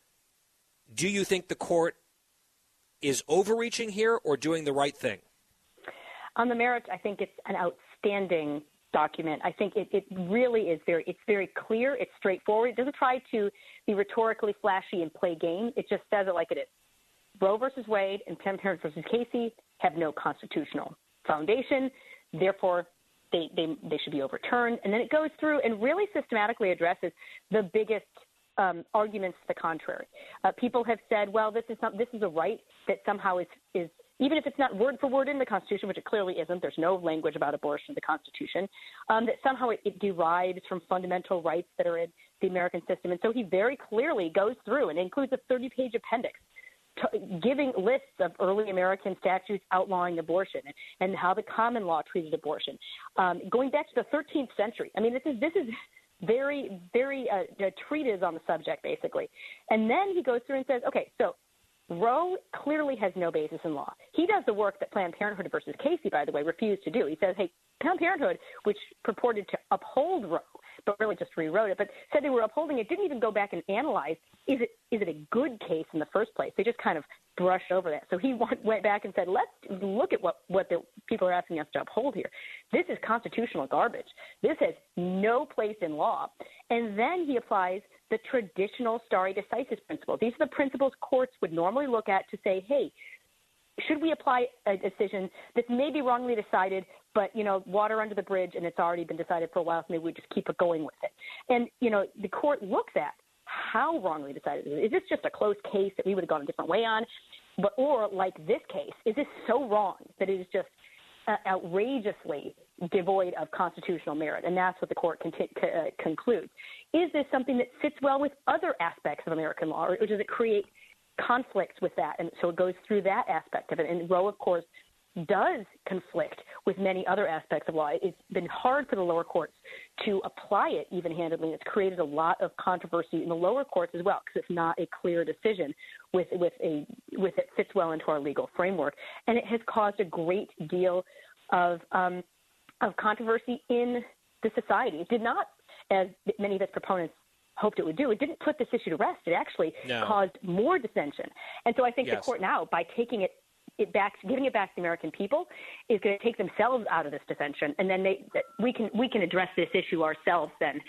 do you think the court is overreaching here or doing the right thing? On the merits, I think it's an outstanding document. I think it really is very clear. It's straightforward. It doesn't try to be rhetorically flashy and play game. It just says it like it is. Roe versus Wade and Planned Parenthood versus Casey have no constitutional foundation. Therefore, they should be overturned. And then it goes through and really systematically addresses the biggest arguments to the contrary. People have said, well, this is a right that somehow is even if it's not word for word in the Constitution, which it clearly isn't, there's no language about abortion in the Constitution, that somehow it derives from fundamental rights that are in the American system. And so he very clearly goes through and includes a 30-page appendix giving lists of early American statutes outlawing abortion and how the common law treated abortion, going back to the 13th century. I mean, this is very, very treatise on the subject, basically. And then he goes through and says, okay, so Roe clearly has no basis in law. He does the work that Planned Parenthood versus Casey, by the way, refused to do. He says, hey, Planned Parenthood, which purported to uphold Roe, but really just rewrote it, but said they were upholding it, didn't even go back and analyze, is it a good case in the first place? They just kind of brushed over that. So he went back and said, let's look at what the people are asking us to uphold here. This is constitutional garbage. This has no place in law. And then he applies the traditional stare decisis principle. These are the principles courts would normally look at to say, hey, should we apply a decision that's maybe wrongly decided, but, water under the bridge and it's already been decided for a while, so maybe we just keep it going with it. And, the court looks at how wrongly decided it is. Is this just a close case that we would have gone a different way on? Or like this case, is this so wrong that it is just outrageously devoid of constitutional merit? And that's what the court concludes. Is this something that fits well with other aspects of American law, or does it create conflicts with that? And so it goes through that aspect of it. And Roe, of course, does conflict with many other aspects of law. It's been hard for the lower courts to apply it even-handedly. It's created a lot of controversy in the lower courts as well, because it's not a clear decision with it fits well into our legal framework. And it has caused a great deal of controversy in the society. It did not, as many of its proponents hoped it would do, it didn't put this issue to rest. It actually caused more dissension. And so I think the court now, by taking giving it back to the American people, is going to take themselves out of this dissension, and then we can address this issue ourselves then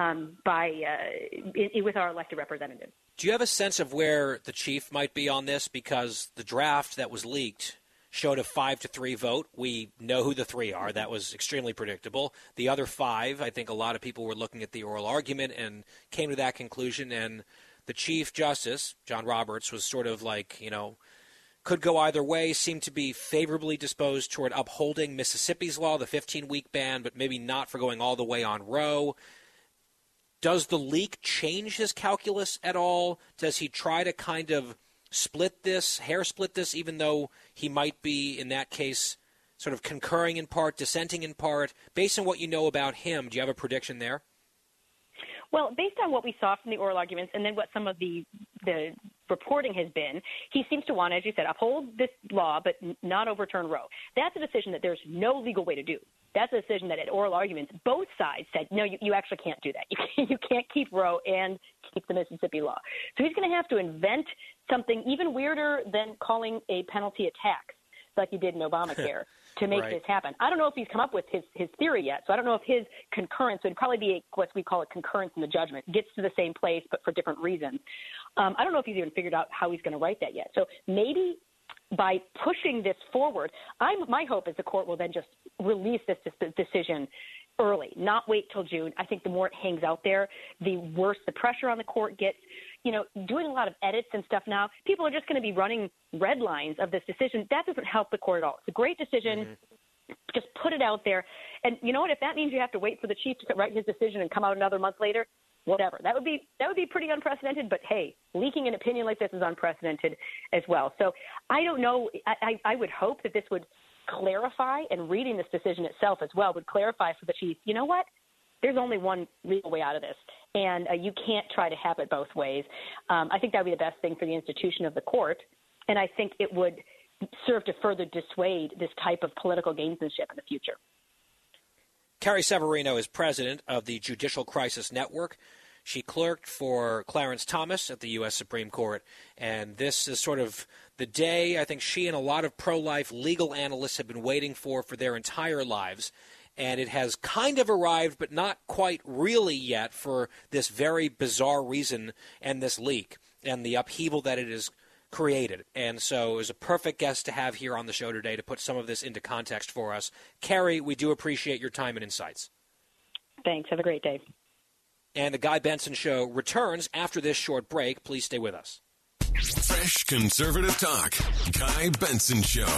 with our elected representatives. Do you have a sense of where the chief might be on this? Because the draft that was leaked showed a 5-3 vote. We know who the three are. That was extremely predictable. The other five, I think a lot of people were looking at the oral argument and came to that conclusion. And the Chief Justice, John Roberts, was sort of like, could go either way, seemed to be favorably disposed toward upholding Mississippi's law, the 15-week ban, but maybe not for going all the way on Roe. Does the leak change his calculus at all? Does he try to kind of hair split this, even though he might be, in that case, sort of concurring in part, dissenting in part? Based on what you know about him, do you have a prediction there? Well, based on what we saw from the oral arguments and then what some of the reporting has been, he seems to want, as you said, uphold this law but not overturn Roe. That's a decision that there's no legal way to do. That's a decision that at oral arguments, both sides said, no, you actually can't do that. You can't keep Roe and keep the Mississippi law. So he's going to have to invent something even weirder than calling a penalty a tax, like he did in Obamacare, to make this happen. I don't know if he's come up with his theory yet, so I don't know if his concurrence would probably be what we call a concurrence in the judgment, gets to the same place but for different reasons. I don't know if he's even figured out how he's going to write that yet. So maybe by pushing this forward, my hope is the court will then just release this decision early, not wait till June. I think the more it hangs out there, the worse the pressure on the court gets. You know, doing a lot of edits and stuff now, people are just going to be running red lines of this decision. That doesn't help the court at all. It's a great decision. Mm-hmm. Just put it out there. And you know what? If that means you have to wait for the chief to write his decision and come out another month later, whatever. That would be pretty unprecedented. But, hey, leaking an opinion like this is unprecedented as well. So I don't know. I would hope that this would clarify, and reading this decision itself as well would clarify for the chief, you know what? There's only one legal way out of this, and you can't try to have it both ways. I think that would be the best thing for the institution of the court, and I think it would serve to further dissuade this type of political gamesmanship in the future. Carrie Severino is president of the Judicial Crisis Network. She clerked for Clarence Thomas at the U.S. Supreme Court, and this is sort of the day I think she and a lot of pro-life legal analysts have been waiting for their entire lives. And it has kind of arrived, but not quite really yet, for this very bizarre reason and this leak and the upheaval that it has created. And so it was a perfect guest to have here on the show today to put some of this into context for us. Carrie, we do appreciate your time and insights. Thanks. Have a great day. And the Guy Benson Show returns after this short break. Please stay with us. Fresh conservative talk. Guy Benson Show.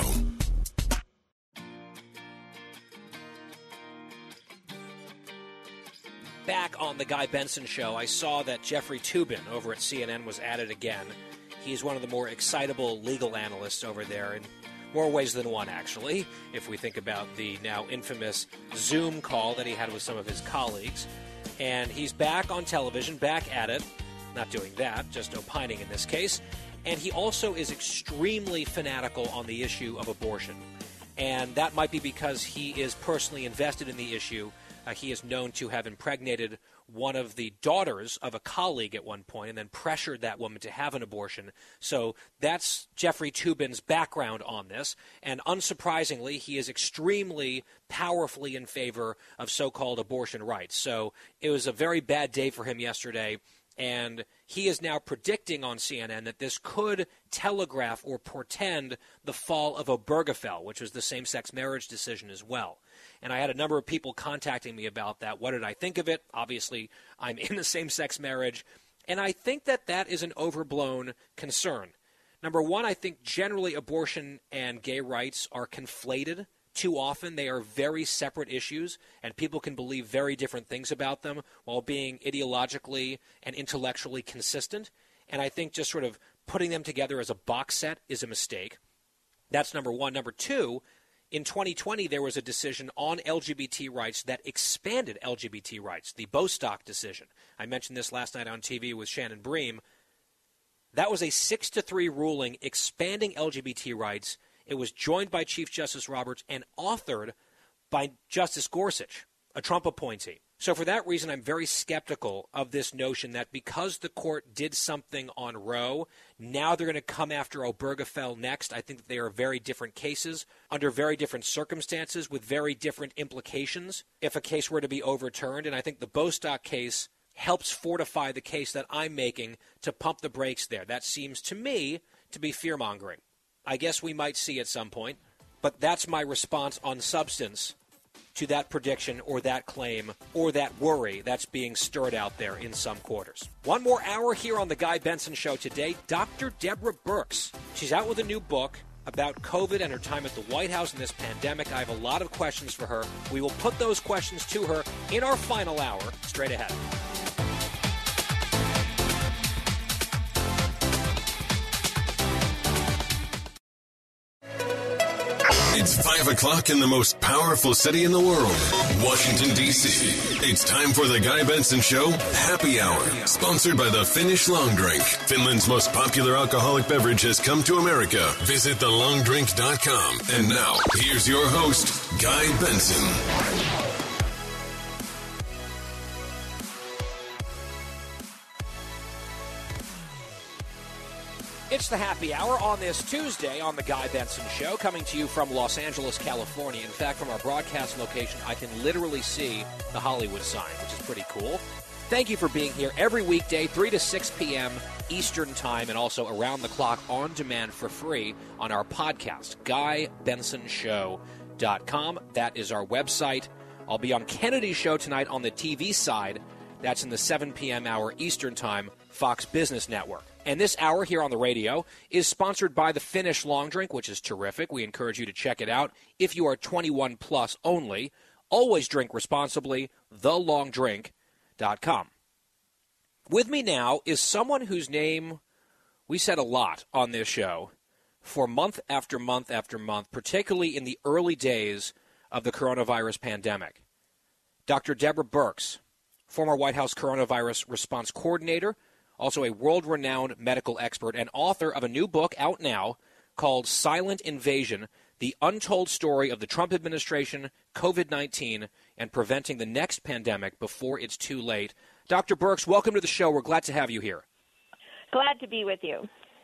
Back on the Guy Benson Show, I saw that Jeffrey Toobin over at CNN was at it again. He's one of the more excitable legal analysts over there in more ways than one, actually, if we think about the now infamous Zoom call that he had with some of his colleagues. And he's back on television, back at it, not doing that, just opining in this case. And he also is extremely fanatical on the issue of abortion. And that might be because he is personally invested in the issue. He is known to have impregnated one of the daughters of a colleague at one point and then pressured that woman to have an abortion. So that's Jeffrey Toobin's background on this. And unsurprisingly, he is extremely powerfully in favor of so-called abortion rights. So it was a very bad day for him yesterday. And he is now predicting on CNN that this could telegraph or portend the fall of Obergefell, which was the same-sex marriage decision as well. And I had a number of people contacting me about that. What did I think of it? Obviously, I'm in a same-sex marriage. And I think that that is an overblown concern. Number one, I think generally abortion and gay rights are conflated too often. They are very separate issues, and people can believe very different things about them while being ideologically and intellectually consistent. And I think just sort of putting them together as a box set is a mistake. That's number one. Number two, in 2020, there was a decision on LGBT rights that expanded LGBT rights, the Bostock decision. I mentioned this last night on TV with Shannon Bream. That was a 6-3 ruling expanding LGBT rights. It was joined by Chief Justice Roberts and authored by Justice Gorsuch, a Trump appointee. So for that reason, I'm very skeptical of this notion that because the court did something on Roe, now they're going to come after Obergefell next. I think that they are very different cases under very different circumstances with very different implications if a case were to be overturned. And I think the Bostock case helps fortify the case that I'm making to pump the brakes there. That seems to me to be fear-mongering. I guess we might see at some point, but that's my response on substance to that prediction or that claim or that worry that's being stirred out there in some quarters. One more hour here on The Guy Benson Show today. Dr. Deborah Birx. She's out with a new book about COVID and her time at the White House in this pandemic. I have a lot of questions for her. We will put those questions to her in our final hour, straight ahead. It's 5 o'clock in the most powerful city in the world, Washington, D.C. It's time for the Guy Benson Show Happy Hour, sponsored by the Finnish Long Drink. Finland's most popular alcoholic beverage has come to America. Visit thelongdrink.com. And now, here's your host, Guy Benson. It's the Happy Hour on this Tuesday on the Guy Benson Show, coming to you from Los Angeles, California. In fact, from our broadcast location, I can literally see the Hollywood sign, which is pretty cool. Thank you for being here every weekday, 3 to 6 p.m. Eastern Time, and also around the clock on demand for free on our podcast, GuyBensonShow.com. That is our website. I'll be on Kennedy's show tonight on the TV side. That's in the 7 p.m. hour Eastern Time, Fox Business Network. And this hour here on the radio is sponsored by the Finnish Long Drink, which is terrific. We encourage you to check it out if you are 21 plus only. Always drink responsibly, thelongdrink.com. With me now is someone whose name we said a lot on this show for month after month after month, particularly in the early days of the coronavirus pandemic. Dr. Deborah Birx, former White House coronavirus response coordinator, also a world-renowned medical expert and author of a new book out now called Silent Invasion, The Untold Story of the Trump Administration, COVID-19, and Preventing the Next Pandemic Before It's Too Late. Dr. Birx, welcome to the show. We're glad to have you here. Glad to be with you.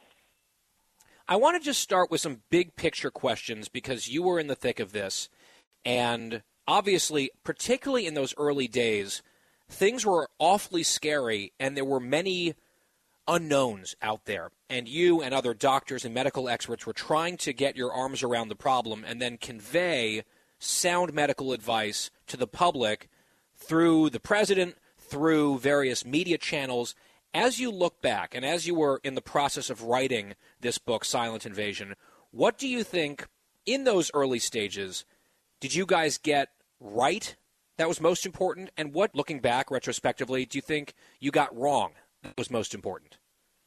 I want to just start with some big picture questions because you were in the thick of this. And obviously, particularly in those early days, things were awfully scary and there were many unknowns out there, and you and other doctors and medical experts were trying to get your arms around the problem and then convey sound medical advice to the public through the president, through various media channels. As you look back and as you were in the process of writing this book, Silent Invasion, what do you think in those early stages did you guys get right that was most important, and what, looking back retrospectively, do you think you got wrong that was most important?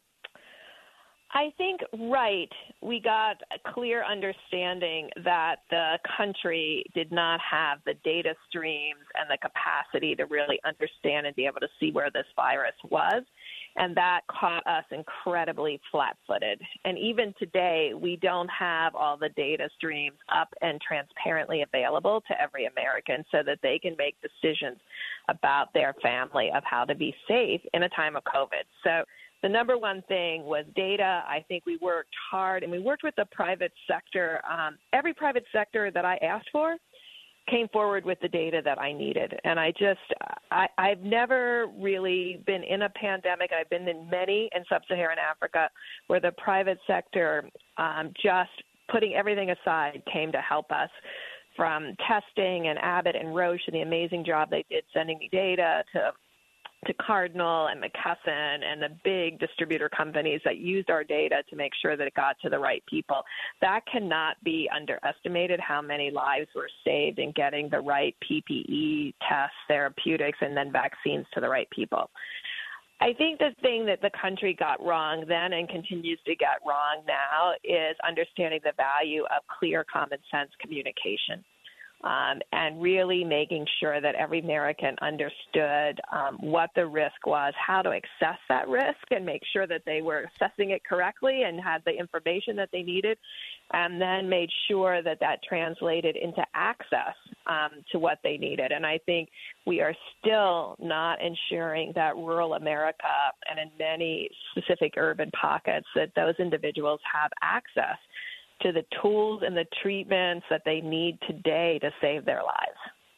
I think, right, we got a clear understanding that the country did not have the data streams and the capacity to really understand and be able to see where this virus was. And that caught us incredibly flat-footed. And even today, we don't have all the data streams up and transparently available to every American so that they can make decisions about their family of how to be safe in a time of COVID. So the number one thing was data. I think we worked hard, and we worked with the private sector. Every private sector that I asked for came forward with the data that I needed. And I've never really been in a pandemic. I've been in many in sub-Saharan Africa where the private sector, just putting everything aside, came to help us, from testing and Abbott and Roche and the amazing job they did sending me data to Cardinal and McKesson and the big distributor companies that used our data to make sure that it got to the right people. That cannot be underestimated, how many lives were saved in getting the right PPE, tests, therapeutics, and then vaccines to the right people. I think the thing that the country got wrong then and continues to get wrong now is understanding the value of clear, common sense communication. And really making sure that every American understood what the risk was, how to assess that risk and make sure that they were assessing it correctly and had the information that they needed, and then made sure that that translated into access to what they needed. And I think we are still not ensuring that rural America and in many specific urban pockets that those individuals have access to the tools and the treatments that they need today to save their lives.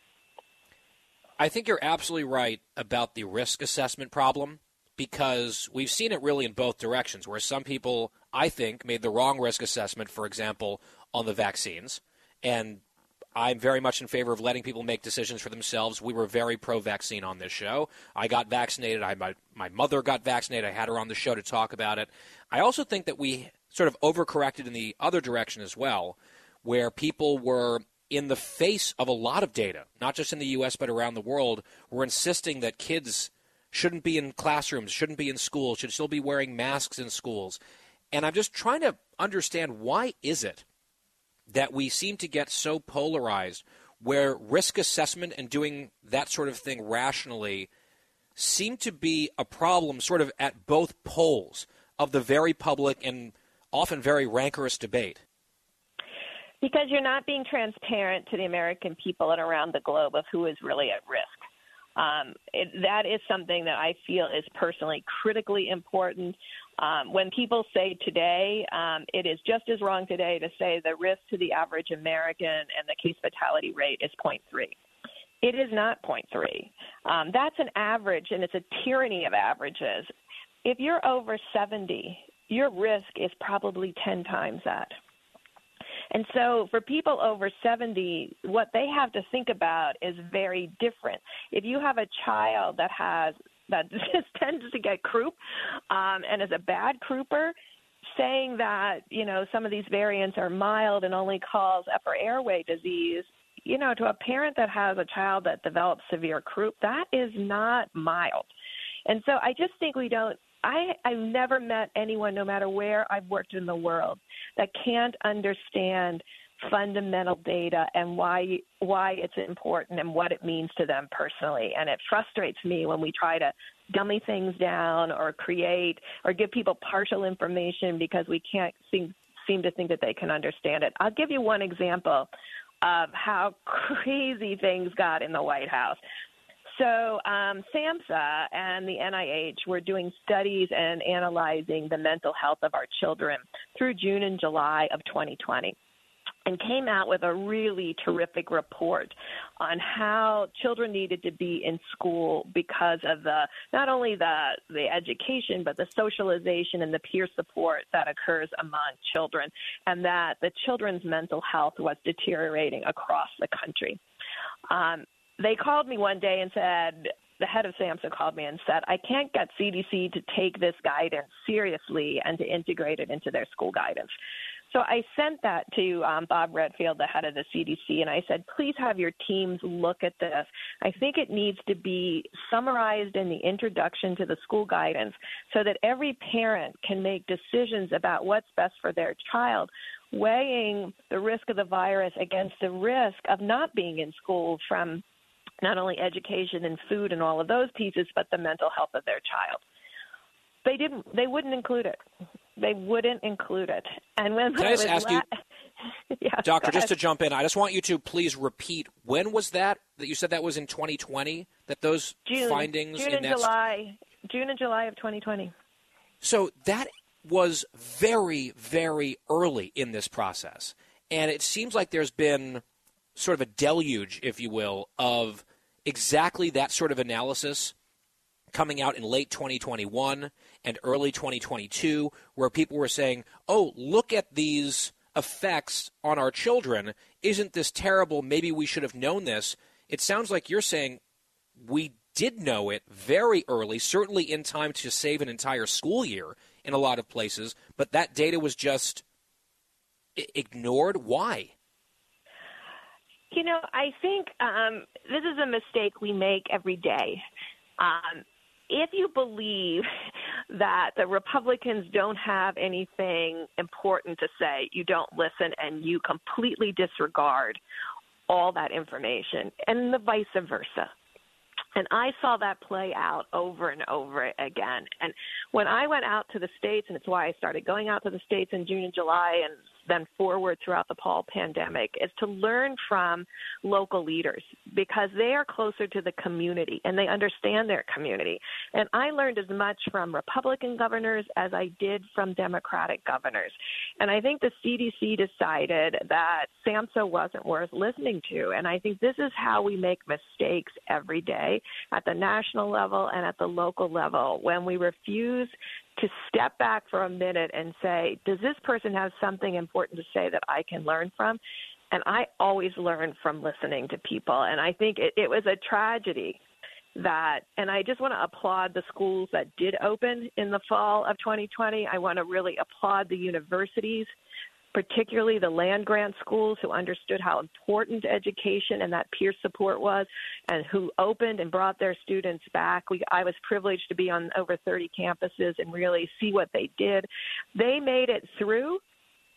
I think you're absolutely right about the risk assessment problem, because we've seen it really in both directions, where some people, I think, made the wrong risk assessment, for example, on the vaccines. And I'm very much in favor of letting people make decisions for themselves. We were very pro-vaccine on this show. I got vaccinated. My mother got vaccinated. I had her on the show to talk about it. I also think that we sort of overcorrected in the other direction as well, where people were, in the face of a lot of data, not just in the U.S. but around the world, were insisting that kids shouldn't be in classrooms, shouldn't be in schools, should still be wearing masks in schools. And I'm just trying to understand, why is it that we seem to get so polarized where risk assessment and doing that sort of thing rationally seem to be a problem sort of at both poles of the very public and often very rancorous debate? Because you're not being transparent to the American people and around the globe of who is really at risk. That is something that I feel is personally critically important. When people say today, it is just as wrong today to say the risk to the average American and the case fatality rate is 0.3. It is not 0.3. That's an average, and it's a tyranny of averages. If you're over 70, your risk is probably 10 times that. And so for people over 70, what they have to think about is very different. If you have a child that just tends to get croup and is a bad crouper, saying that, some of these variants are mild and only cause upper airway disease, to a parent that has a child that develops severe croup, that is not mild. And so I just think I've never met anyone, no matter where I've worked in the world, that can't understand fundamental data and why it's important and what it means to them personally. And it frustrates me when we try to dummy things down or create or give people partial information because we can't seem to think that they can understand it. I'll give you one example of how crazy things got in the White House. So SAMHSA and the NIH were doing studies and analyzing the mental health of our children through June and July of 2020 and came out with a really terrific report on how children needed to be in school because of not only the education, but the socialization and the peer support that occurs among children, and that the children's mental health was deteriorating across the country. They called me one day and said, the head of SAMHSA called me and said, I can't get CDC to take this guidance seriously and to integrate it into their school guidance. So I sent that to Bob Redfield, the head of the CDC, and I said, please have your teams look at this. I think it needs to be summarized in the introduction to the school guidance so that every parent can make decisions about what's best for their child, weighing the risk of the virus against the risk of not being in school from not only education and food and all of those pieces, but the mental health of their child. They wouldn't include it. They wouldn't include it. And when Can I just ask you, yeah, Doctor, just to jump in, I just want you to please repeat, when was that you said that was in 2020, that those findings June and July of 2020. So that was very, very early in this process. And it seems like there's been sort of a deluge, if you will, of exactly that sort of analysis coming out in late 2021 and early 2022, where people were saying, oh, look at these effects on our children. Isn't this terrible? Maybe we should have known this. It sounds like you're saying we did know it very early, certainly in time to save an entire school year in a lot of places, but that data was just ignored. Why? I think this is a mistake we make every day. If you believe that the Republicans don't have anything important to say, you don't listen and you completely disregard all that information, and the vice versa. And I saw that play out over and over again. And when I went out to the states, and it's why I started going out to the states in June and July and then forward throughout the pandemic, is to learn from local leaders because they are closer to the community and they understand their community. And I learned as much from Republican governors as I did from Democratic governors. And I think the CDC decided that SAMHSA wasn't worth listening to. And I think this is how we make mistakes every day at the national level and at the local level when we refuse to step back for a minute and say, does this person have something important to say that I can learn from? And I always learn from listening to people. And I think it was a tragedy that, and I just want to applaud the schools that did open in the fall of 2020. I want to really applaud the universities, particularly the land-grant schools who understood how important education and that peer support was and who opened and brought their students back. I was privileged to be on over 30 campuses and really see what they did. They made it through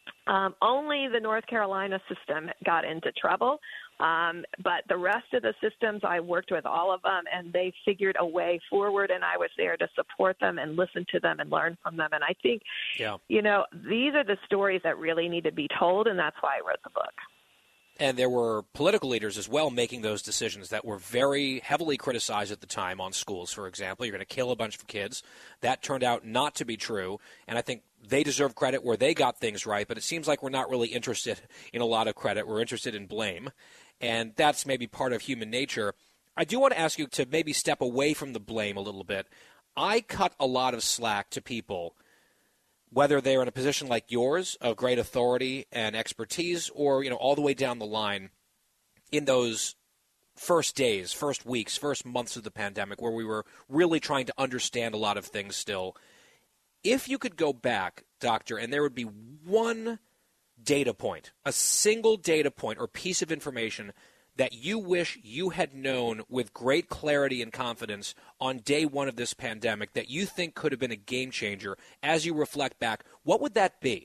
Only the North Carolina system got into trouble. But the rest of the systems, I worked with all of them, and they figured a way forward, and I was there to support them and listen to them and learn from them. And I think, these are the stories that really need to be told, and that's why I wrote the book. And there were political leaders as well making those decisions that were very heavily criticized at the time on schools, for example. You're going to kill a bunch of kids. That turned out not to be true, and I think they deserve credit where they got things right, but it seems like we're not really interested in a lot of credit. We're interested in blame, and that's maybe part of human nature. I do want to ask you to maybe step away from the blame a little bit. I cut a lot of slack to people, whether they're in a position like yours of great authority and expertise or, all the way down the line in those first days, first weeks, first months of the pandemic where we were really trying to understand a lot of things still. If you could go back, Doctor, and there would be one data point, a single data point or piece of information that you wish you had known with great clarity and confidence on day one of this pandemic that you think could have been a game changer as you reflect back, what would that be?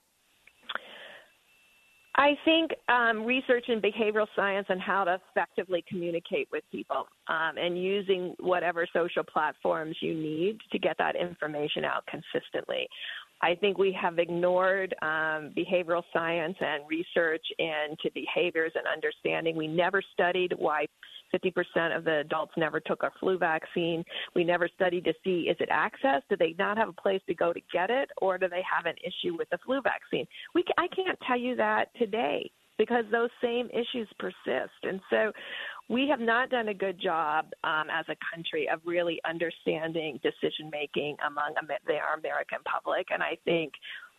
I think research in behavioral science and how to effectively communicate with people and using whatever social platforms you need to get that information out consistently. I think we have ignored behavioral science and research into behaviors and understanding. We never studied why 50% of the adults never took a flu vaccine. We never studied to see, is it access? Do they not have a place to go to get it? Or do they have an issue with the flu vaccine? I can't tell you that today because those same issues persist. And so we have not done a good job as a country of really understanding decision-making among our American public. And I think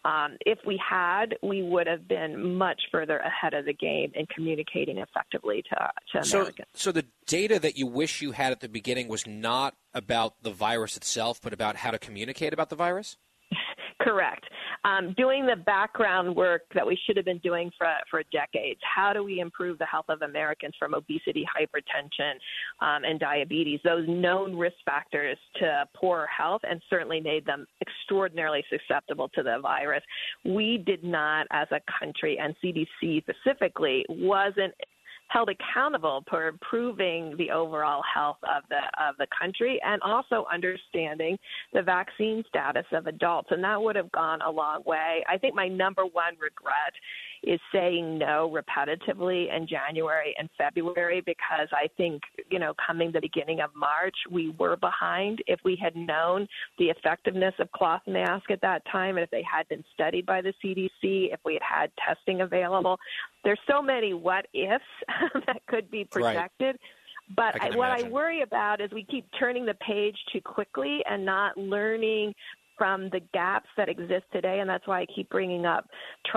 if we had, we would have been much further ahead of the game in communicating effectively to Americans. So the data that you wish you had at the beginning was not about the virus itself, but about how to communicate about the virus? Correct. Doing the background work that we should have been doing for decades. How do we improve the health of Americans from obesity, hypertension, and diabetes, those known risk factors to poor health, and certainly made them extraordinarily susceptible to the virus. We did not, as a country, and CDC specifically, wasn't held accountable for improving the overall health of the country and also understanding the vaccine status of adults. And that would have gone a long way. I think my number one regret is saying no repetitively in January and February because I think, coming the beginning of March, we were behind. If we had known the effectiveness of cloth masks at that time and if they had been studied by the CDC, if we had had testing available, there's so many what-ifs that could be protected. Right. But what I worry about is we keep turning the page too quickly and not learning from the gaps that exist today, and that's why I keep bringing up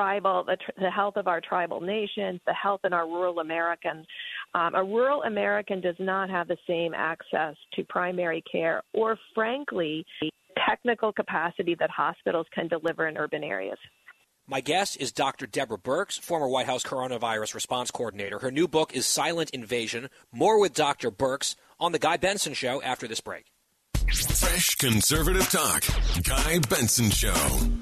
the health of our tribal nations, the health in our rural Americans. A rural American does not have the same access to primary care or, frankly, technical capacity that hospitals can deliver in urban areas. My guest is Dr. Deborah Birx, former White House coronavirus response coordinator. Her new book is Silent Invasion. More with Dr. Birx on The Guy Benson Show after this break. Fresh conservative talk. Guy Benson Show.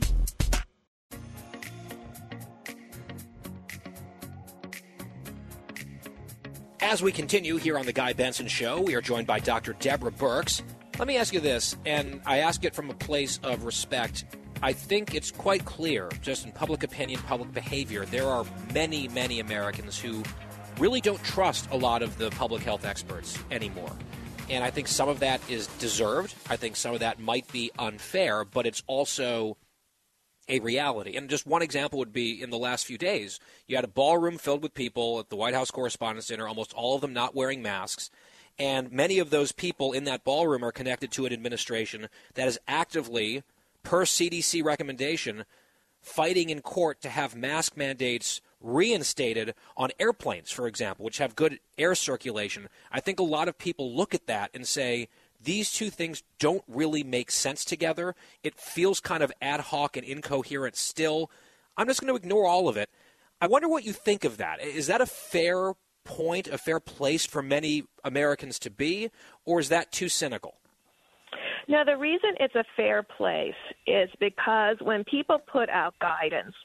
As we continue here on The Guy Benson Show, we are joined by Dr. Deborah Birx. Let me ask you this, and I ask it from a place of respect. I think it's quite clear, just in public opinion, public behavior, there are many, many Americans who really don't trust a lot of the public health experts anymore. And I think some of that is deserved. I think some of that might be unfair, but it's also a reality. And just one example would be in the last few days, you had a ballroom filled with people at the White House Correspondents' Dinner, almost all of them not wearing masks. And many of those people in that ballroom are connected to an administration that is actively, per CDC recommendation, fighting in court to have mask mandates reinstated on airplanes, for example, which have good air circulation. I think a lot of people look at that and say, these two things don't really make sense together. It feels kind of ad hoc and incoherent still. I'm just going to ignore all of it. I wonder what you think of that. Is that a fair point, a fair place for many Americans to be, or is that too cynical? No, the reason it's a fair place is because when people put out guidance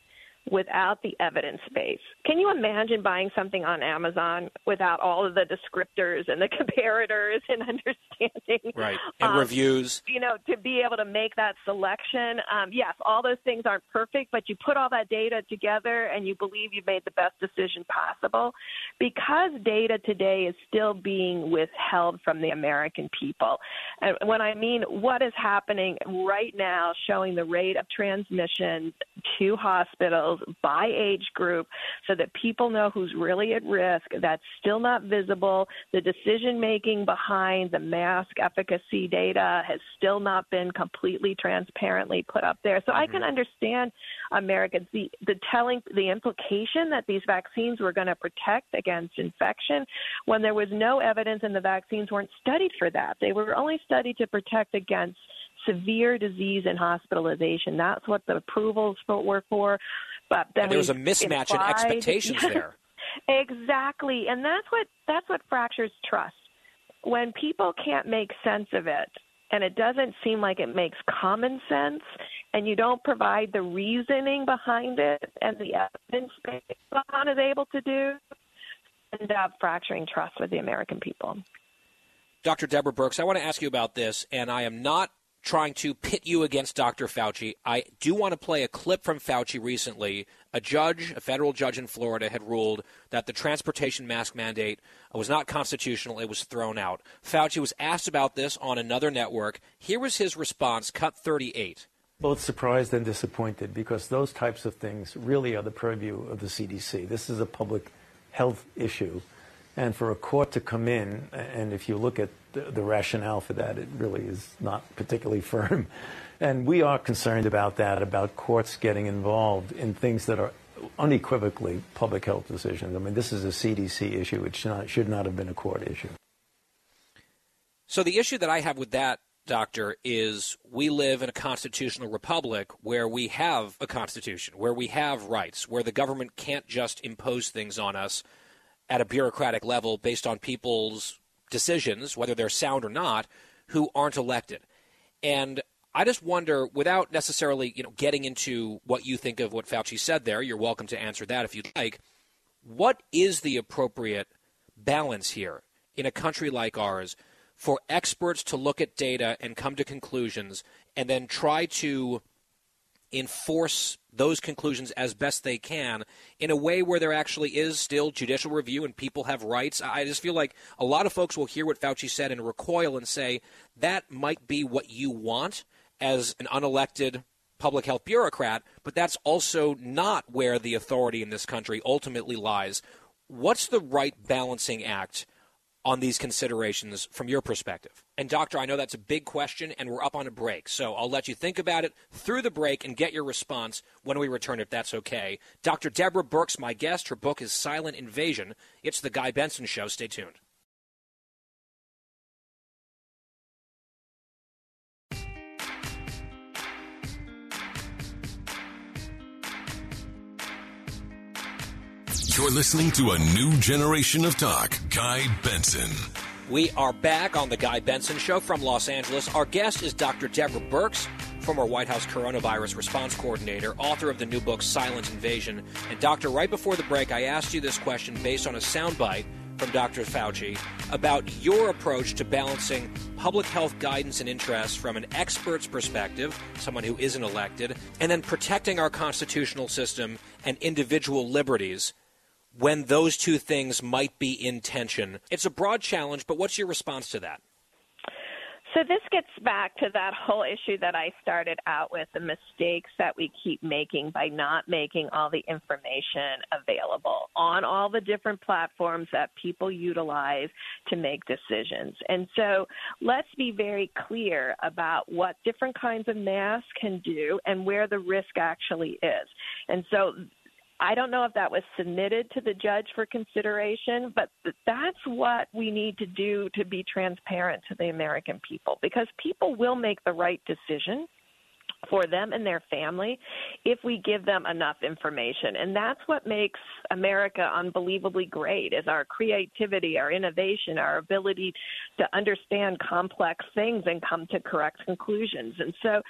without the evidence base. Can you imagine buying something on Amazon without all of the descriptors and the comparators and understanding? Right, and reviews. To be able to make that selection. Yes, all those things aren't perfect, but you put all that data together and you believe you've made the best decision possible. Because data today is still being withheld from the American people. And when I mean what is happening right now, showing the rate of transmission to hospitals by age group so that people know who's really at risk, that's still not visible. The decision-making behind the mask efficacy data has still not been completely transparently put up there. So I can understand Americans, the implication that these vaccines were going to protect against infection when there was no evidence and the vaccines weren't studied for that. They were only studied to protect against severe disease and hospitalization. That's what the approvals were for. But then there was a mismatch in expectations there. Exactly, and that's what fractures trust. When people can't make sense of it, and it doesn't seem like it makes common sense, and you don't provide the reasoning behind it, and the evidence Bahana is able to do, end up fracturing trust with the American people. Dr. Deborah Birx, I want to ask you about this, and I am not trying to pit you against Dr. Fauci. I do want to play a clip from Fauci recently. A federal judge in Florida, had ruled that the transportation mask mandate was not constitutional. It was thrown out. Fauci was asked about this on another network. Here was his response, cut 38. Both surprised and disappointed, because those types of things really are the purview of the CDC. This is a public health issue. And for a court to come in, and if you look at the rationale for that, it really is not particularly firm. And we are concerned about that, about courts getting involved in things that are unequivocally public health decisions. I mean, this is a CDC issue. It should not have been a court issue. So the issue that I have with that, Doctor, is we live in a constitutional republic where we have a constitution, where we have rights, where the government can't just impose things on us at a bureaucratic level based on people's decisions, whether they're sound or not, who aren't elected. And I just wonder, without necessarily getting into what you think of what Fauci said there, you're welcome to answer that if you'd like, what is the appropriate balance here in a country like ours for experts to look at data and come to conclusions and then try to enforce those conclusions as best they can in a way where there actually is still judicial review and people have rights? I just feel like a lot of folks will hear what Fauci said and recoil and say that might be what you want as an unelected public health bureaucrat, but that's also not where the authority in this country ultimately lies. What's the right balancing act on these considerations from your perspective? And, Doctor, I know that's a big question, and we're up on a break, so I'll let you think about it through the break and get your response when we return, if that's okay. Dr. Deborah Birx, my guest. Her book is Silent Invasion. It's The Guy Benson Show. Stay tuned. You're listening to a new generation of talk. Guy Benson. We are back on The Guy Benson Show from Los Angeles. Our guest is Dr. Deborah Birx, former White House coronavirus response coordinator, author of the new book Silent Invasion. And, Doctor, right before the break, I asked you this question based on a soundbite from Dr. Fauci about your approach to balancing public health guidance and interests from an expert's perspective, someone who isn't elected, and then protecting our constitutional system and individual liberties when those two things might be in tension. It's a broad challenge, but what's your response to that? So this gets back to that whole issue that I started out with, the mistakes that we keep making by not making all the information available on all the different platforms that people utilize to make decisions. And so let's be very clear about what different kinds of masks can do and where the risk actually is. And so I don't know if that was submitted to the judge for consideration, but that's what we need to do to be transparent to the American people, because people will make the right decision for them and their family if we give them enough information. And that's what makes America unbelievably great, is our creativity, our innovation, our ability to understand complex things and come to correct conclusions. And so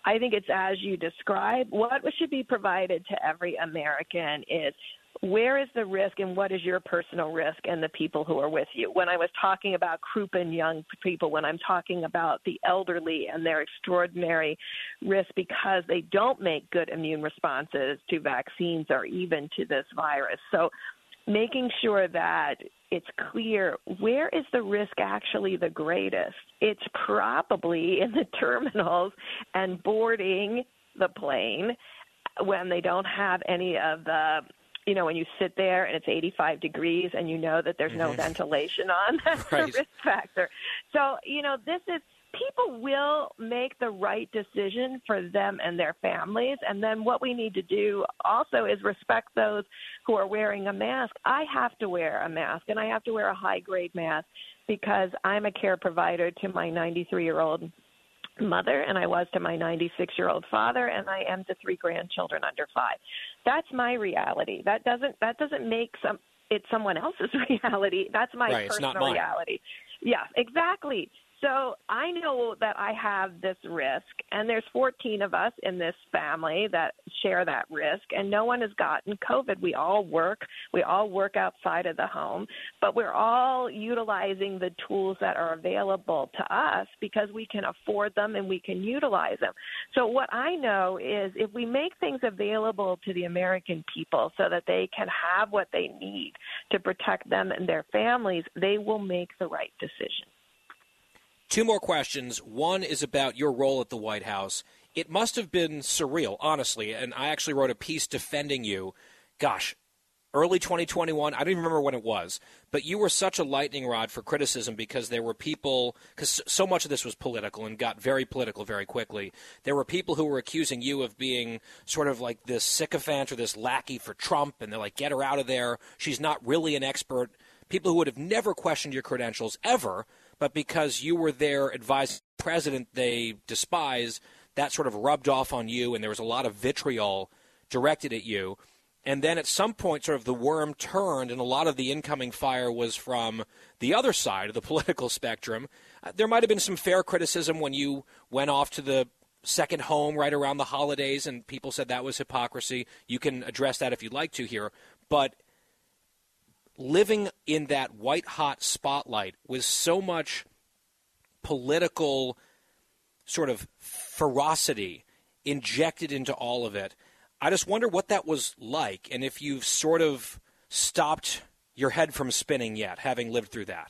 I think it's as you describe. What should be provided to every American is where is the risk and what is your personal risk and the people who are with you. When I was talking about croup-in young people, when I'm talking about the elderly and their extraordinary risk because they don't make good immune responses to vaccines or even to this virus. So making sure that it's clear where is the risk actually the greatest. It's probably in the terminals and boarding the plane when they don't have any of the, you know, when you sit there and it's 85 degrees and you know that there's no ventilation on, that's a risk factor. So, you know, people will make the right decision for them and their families. And then what we need to do also is respect those who are wearing a mask. I have to wear a mask, and I have to wear a high-grade mask because I'm a care provider to my 93-year-old mother, and I was to my 96-year-old father, and I am to 3 grandchildren under 5. That's my reality. That doesn't make it someone else's reality. That's my personal it's not mine. Reality. Yeah, exactly. So I know that I have this risk, and there's 14 of us in this family that share that risk, and no one has gotten COVID. We all work outside of the home, but we're all utilizing the tools that are available to us because we can afford them and we can utilize them. So what I know is if we make things available to the American people so that they can have what they need to protect them and their families, they will make the right decision. 2 more questions. One is about your role at the White House. It must have been surreal, honestly, and I actually wrote a piece defending you. Gosh, early 2021, I don't even remember when it was, but you were such a lightning rod for criticism because there were people, because so much of this was political and got very political very quickly. There were people who were accusing you of being sort of like this sycophant or this lackey for Trump, and they're like, get her out of there. She's not really an expert. People who would have never questioned your credentials ever, but because you were there advising the president they despise, that sort of rubbed off on you, and there was a lot of vitriol directed at you. And then at some point, sort of the worm turned, and a lot of the incoming fire was from the other side of the political spectrum. There might have been some fair criticism when you went off to the second home right around the holidays, and people said that was hypocrisy. You can address that if you'd like to here. But living in that white-hot spotlight with so much political sort of ferocity injected into all of it, I just wonder what that was like and if you've sort of stopped your head from spinning yet, having lived through that.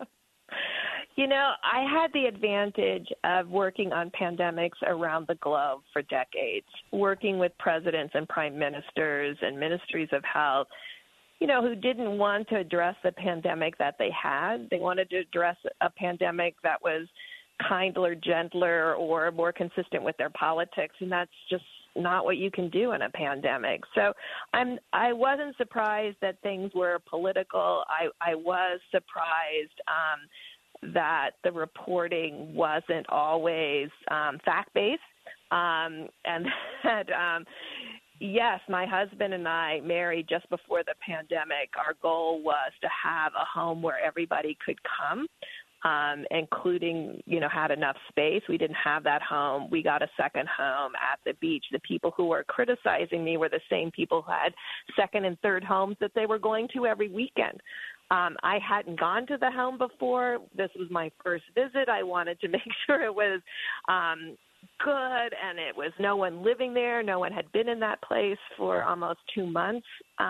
You know, I had the advantage of working on pandemics around the globe for decades, working with presidents and prime ministers and ministries of health, you know, who didn't want to address the pandemic that they had. They wanted to address a pandemic that was kinder, gentler, or more consistent with their politics, and that's just not what you can do in a pandemic. So I wasn't surprised that things were political. I was surprised that the reporting wasn't always fact-based, and that yes, my husband and I married just before the pandemic. Our goal was to have a home where everybody could come, including, you know, had enough space. We didn't have that home. We got a second home at the beach. The people who were criticizing me were the same people who had second and third homes that they were going to every weekend. I hadn't gone to the home before. This was my first visit. I wanted to make sure it was good, and it was no one living there. No one had been in that place for almost 2 months.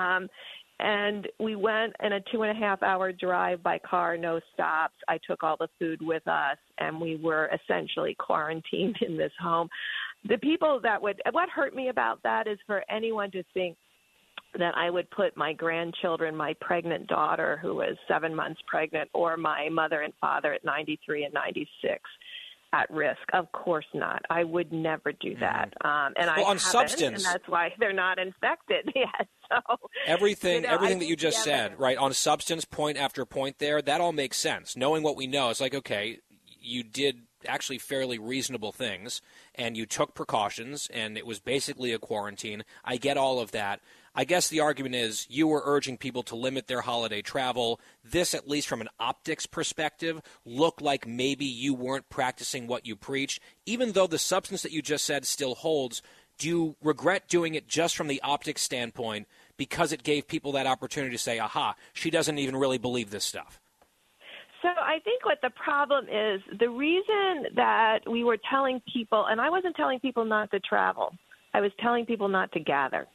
And we went in a 2.5-hour drive by car, no stops. I took all the food with us, and we were essentially quarantined in this home. The people what hurt me about that is for anyone to think that I would put my grandchildren, my pregnant daughter who was 7 months pregnant, or my mother and father at 93 and 96 at risk. Of course not. I would never do that. And I haven't, substance, and that's why they're not infected yet. So everything that you just said, right, on substance, point after point there, that all makes sense. Knowing what we know, it's like, okay, you did actually fairly reasonable things, and you took precautions, and it was basically a quarantine. I get all of that. I guess the argument is you were urging people to limit their holiday travel. This, at least from an optics perspective, looked like maybe you weren't practicing what you preached. Even though the substance that you just said still holds, do you regret doing it just from the optics standpoint because it gave people that opportunity to say, aha, she doesn't even really believe this stuff? So I think what the problem is, the reason that we were telling people, and I wasn't telling people not to travel, I was telling people not to gather.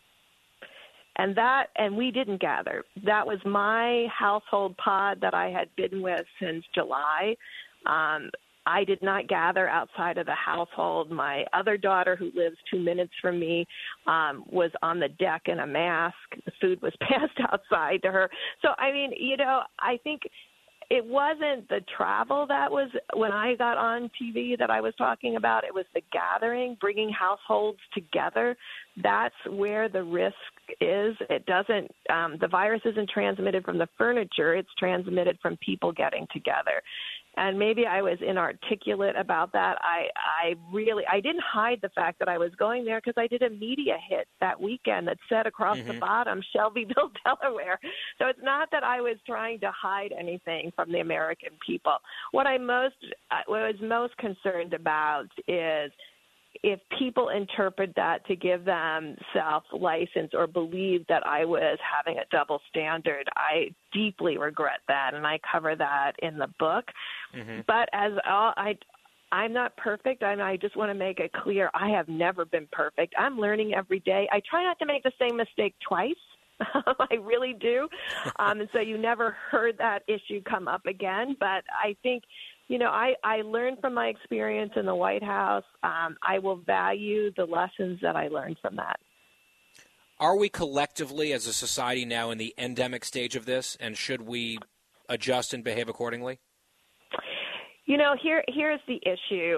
And we didn't gather. That was my household pod that I had been with since July. I did not gather outside of the household. My other daughter, who lives 2 minutes from me, was on the deck in a mask. The food was passed outside to her. So, I mean, I think it wasn't the travel that was, when I got on TV, that I was talking about. It was the gathering, bringing households together. That's where the risk is. It doesn't, the virus isn't transmitted from the furniture. It's transmitted from people getting together. And maybe I was inarticulate about that. I didn't hide the fact that I was going there because I did a media hit that weekend that said across the bottom, Shelbyville, Delaware. So it's not that I was trying to hide anything from the American people. What I was most concerned about is if people interpret that to give themselves license or believe that I was having a double standard, I deeply regret that, and I cover that in the book. But I'm not perfect, and I just want to make it clear, I have never been perfect. I'm learning every day. I try not to make the same mistake twice. I really do. And so you never heard that issue come up again. But I think, I learned from my experience in the White House. I will value the lessons that I learned from that. Are we collectively as a society now in the endemic stage of this, and should we adjust and behave accordingly? Here's the issue.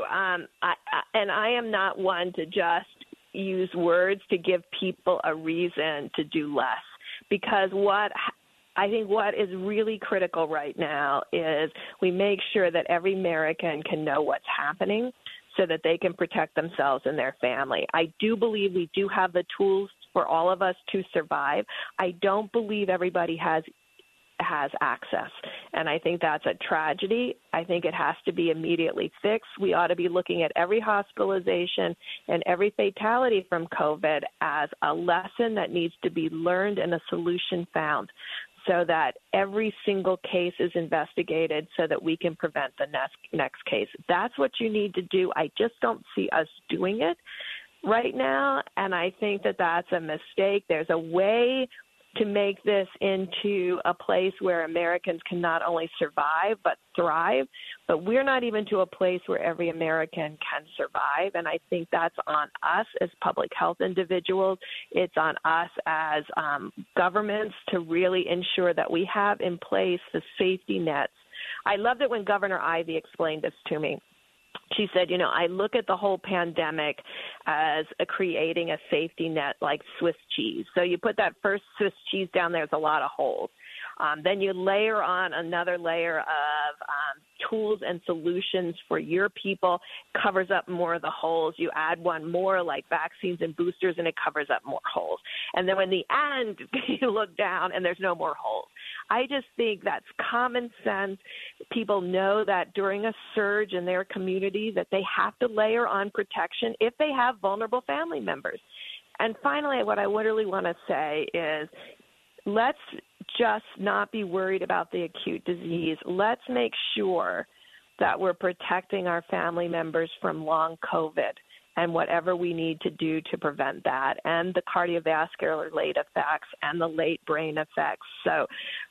I am not one to just use words to give people a reason to do less, because I think what is really critical right now is we make sure that every American can know what's happening so that they can protect themselves and their family. I do believe we do have the tools for all of us to survive. I don't believe everybody has access, and I think that's a tragedy. I think it has to be immediately fixed. We ought to be looking at every hospitalization and every fatality from COVID as a lesson that needs to be learned and a solution found, so that every single case is investigated so that we can prevent the next case. That's what you need to do. I just don't see us doing it right now, and I think that that's a mistake. There's a way to make this into a place where Americans can not only survive but thrive, but we're not even to a place where every American can survive, and I think that's on us as public health individuals. It's on us as governments to really ensure that we have in place the safety nets. I loved it when Governor Ivey explained this to me. She said, I look at the whole pandemic as creating a safety net like Swiss cheese. So you put that first Swiss cheese down, there's a lot of holes. Then you layer on another layer of tools and solutions for your people, covers up more of the holes. You add one more like vaccines and boosters, and it covers up more holes. And then when the end, you look down and there's no more holes. I just think that's common sense. People know that during a surge in their community that they have to layer on protection if they have vulnerable family members. And finally, what I really want to say is let's just not be worried about the acute disease. Let's make sure that we're protecting our family members from long COVID and whatever we need to do to prevent that, and the cardiovascular late effects and the late brain effects. So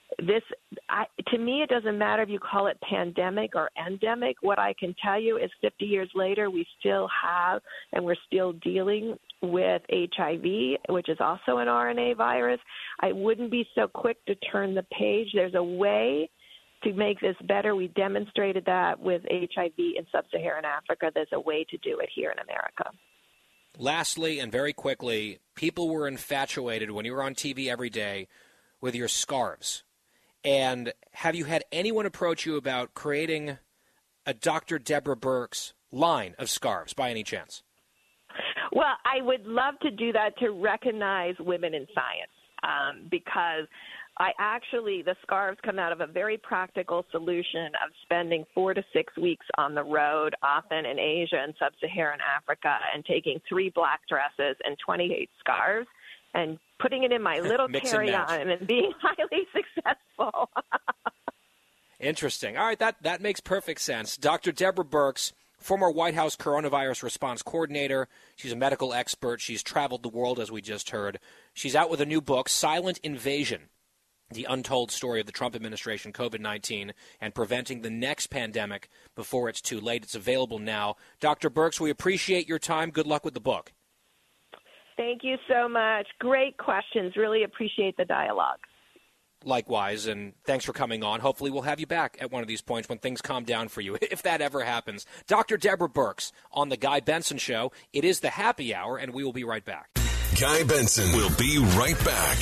to me, it doesn't matter if you call it pandemic or endemic. What I can tell you is 50 years later, we still have and we're still dealing with HIV, which is also an RNA virus. I wouldn't be so quick to turn the page. There's a way to make this better. We demonstrated that with HIV in sub-Saharan Africa. There's a way to do it here in America. Lastly, and very quickly, people were infatuated when you were on TV every day with your scarves. And have you had anyone approach you about creating a Dr. Deborah Birx line of scarves by any chance? Well, I would love to do that to recognize women in science. because the scarves come out of a very practical solution of spending 4 to 6 weeks on the road, often in Asia and sub-Saharan Africa, and taking 3 black dresses and 28 scarves and putting it in my little carry-on and being highly successful. Interesting. All right, that makes perfect sense. Dr. Deborah Birx, former White House coronavirus response coordinator. She's a medical expert. She's traveled the world, as we just heard. She's out with a new book, Silent Invasion: The Untold Story of the Trump Administration, COVID-19, and Preventing the Next Pandemic Before It's Too Late. It's available now. Dr. Birx, we appreciate your time. Good luck with the book. Thank you so much. Great questions. Really appreciate the dialogue. Likewise, and thanks for coming on. Hopefully we'll have you back at one of these points when things calm down for you, if that ever happens. Dr. Deborah Birx on The Guy Benson Show. It is the happy hour, and we will be right back. Guy Benson will be right back.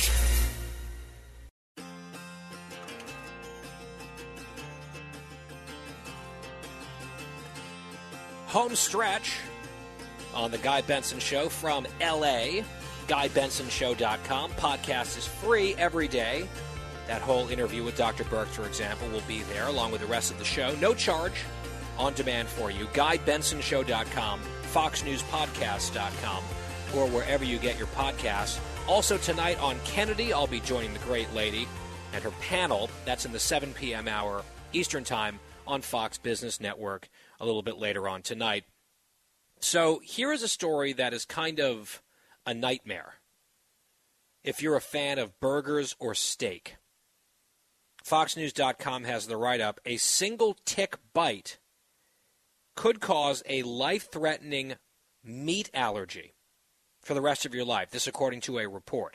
Home stretch on The Guy Benson Show from L.A., GuyBensonShow.com. Podcast is free every day. That whole interview with Dr. Birx, for example, will be there along with the rest of the show. No charge, on demand for you. GuyBensonShow.com, FoxNewsPodcast.com, or wherever you get your podcasts. Also tonight on Kennedy, I'll be joining the great lady and her panel. That's in the 7 p.m. hour Eastern Time on Fox Business Network a little bit later on tonight. So here is a story that is kind of a nightmare if you're a fan of burgers or steak. FoxNews.com has the write-up. A single tick bite could cause a life-threatening meat allergy for the rest of your life. This according to a report.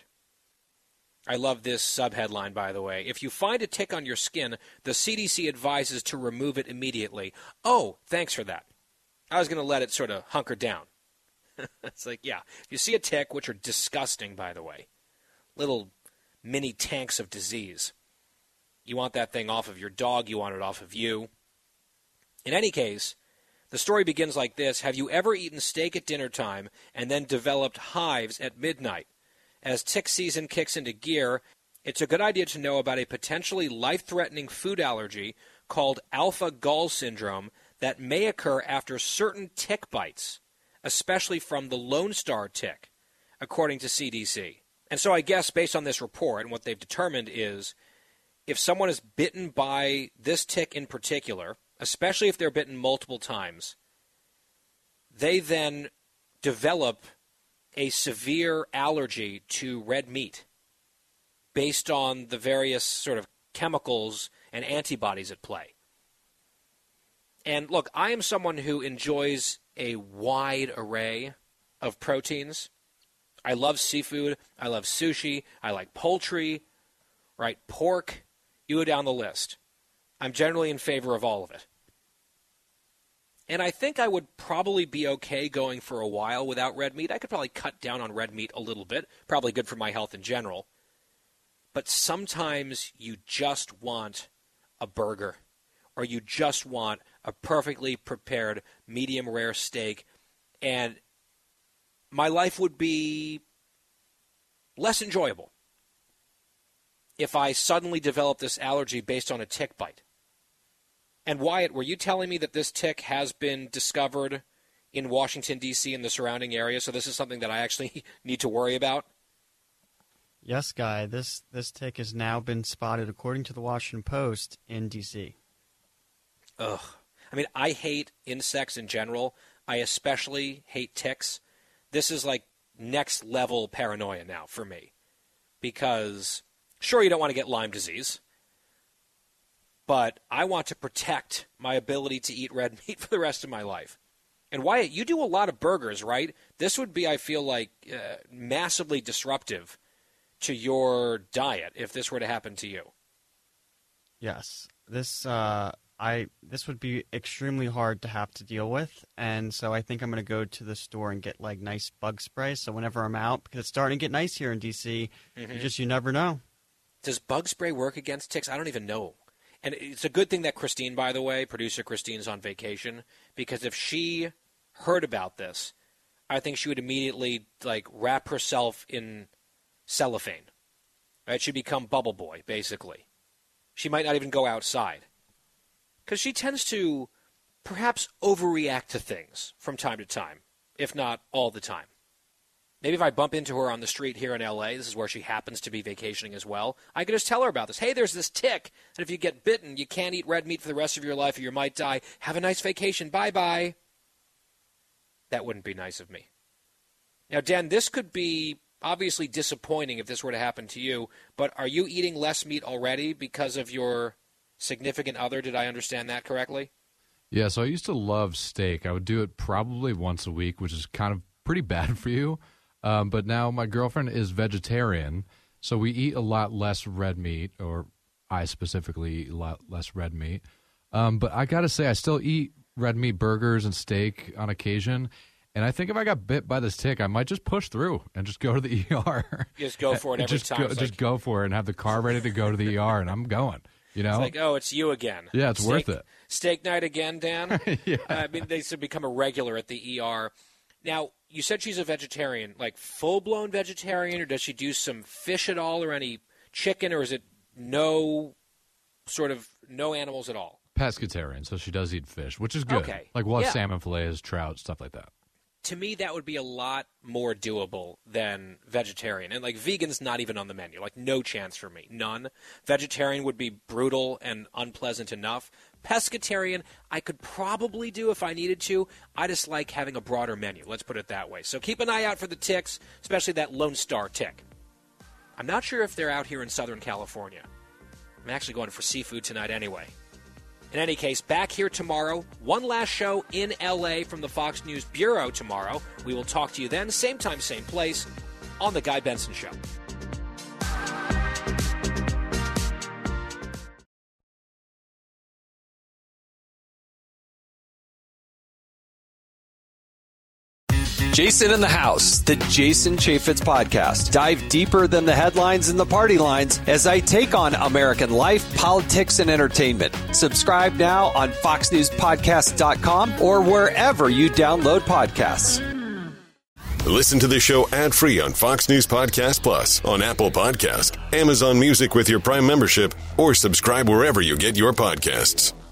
I love this subheadline, by the way. If you find a tick on your skin, the CDC advises to remove it immediately. Oh, thanks for that. I was going to let it sort of hunker down. It's like, yeah, if you see a tick, which are disgusting, by the way, little mini tanks of disease, you want that thing off of your dog, you want it off of you. In any case, the story begins like this. Have you ever eaten steak at dinner time and then developed hives at midnight? As tick season kicks into gear, it's a good idea to know about a potentially life-threatening food allergy called alpha gall syndrome that may occur after certain tick bites, especially from the Lone Star tick, according to CDC. And so I guess based on this report and what they've determined is if someone is bitten by this tick in particular, especially if they're bitten multiple times, they then develop a severe allergy to red meat based on the various sort of chemicals and antibodies at play. And look, I am someone who enjoys a wide array of proteins. I love seafood. I love sushi. I like poultry, right? Pork. You go down the list. I'm generally in favor of all of it. And I think I would probably be okay going for a while without red meat. I could probably cut down on red meat a little bit. Probably good for my health in general. But sometimes you just want a burger, or you just want a perfectly prepared medium rare steak, and my life would be less enjoyable if I suddenly developed this allergy based on a tick bite. And Wyatt, were you telling me that this tick has been discovered in Washington, D.C. and the surrounding area, so this is something that I actually need to worry about? Yes, Guy. This tick has now been spotted, according to the Washington Post, in D.C. Ugh. I mean, I hate insects in general. I especially hate ticks. This is like next level paranoia now for me. Because, sure, you don't want to get Lyme disease, but I want to protect my ability to eat red meat for the rest of my life. And Wyatt, you do a lot of burgers, right? This would be, I feel like, massively disruptive to your diet if this were to happen to you. Yes. This would be extremely hard to have to deal with, and so I think I'm going to go to the store and get like nice bug spray. So whenever I'm out, because it's starting to get nice here in DC, you never know. Does bug spray work against ticks? I don't even know. And it's a good thing that Christine, by the way, producer Christine, is on vacation, because if she heard about this, I think she would immediately like wrap herself in cellophane Right? She'd become Bubble Boy, basically. She might not even go outside. Because she tends to perhaps overreact to things from time to time, if not all the time. Maybe if I bump into her on the street here in L.A., this is where she happens to be vacationing as well, I could just tell her about this. Hey, there's this tick that if you get bitten, you can't eat red meat for the rest of your life or you might die. Have a nice vacation. Bye-bye. That wouldn't be nice of me. Now, Dan, this could be obviously disappointing if this were to happen to you, but are you eating less meat already because of your significant other? Did I understand that correctly? Yeah, so I used to love steak. I would do it probably once a week, which is kind of pretty bad for you. But now my girlfriend is vegetarian, so we eat a lot less red meat, or I specifically eat a lot less red meat. But I got to say, I still eat red meat burgers and steak on occasion. And I think if I got bit by this tick, I might just push through and just go to the ER. Just go for it every time. Just go for it and have the car ready to go to the ER, and I'm going. You know? It's like, oh, it's you again. Yeah, it's worth it. Steak night again, Dan? Yeah. I mean, they should become a regular at the ER. Now, you said she's a vegetarian, like full-blown vegetarian, or does she do some fish at all or any chicken, or is it no animals at all? Pescatarian, so she does eat fish, which is good. Okay. Like we'll have salmon fillets, trout, stuff like that. To me, that would be a lot more doable than vegetarian. And, like, vegan's not even on the menu. Like, no chance for me. None. Vegetarian would be brutal and unpleasant enough. Pescatarian, I could probably do if I needed to. I just like having a broader menu. Let's put it that way. So keep an eye out for the ticks, especially that Lone Star tick. I'm not sure if they're out here in Southern California. I'm actually going for seafood tonight anyway. In any case, back here tomorrow. One last show in L.A. from the Fox News Bureau tomorrow. We will talk to you then, same time, same place, on The Guy Benson Show. Jason in the House, the Jason Chaffetz Podcast. Dive deeper than the headlines and the party lines as I take on American life, politics, and entertainment. Subscribe now on FoxNewsPodcast.com or wherever you download podcasts. Listen to the show ad-free on Fox News Podcast Plus, on Apple Podcast, Amazon Music with your Prime membership, or subscribe wherever you get your podcasts.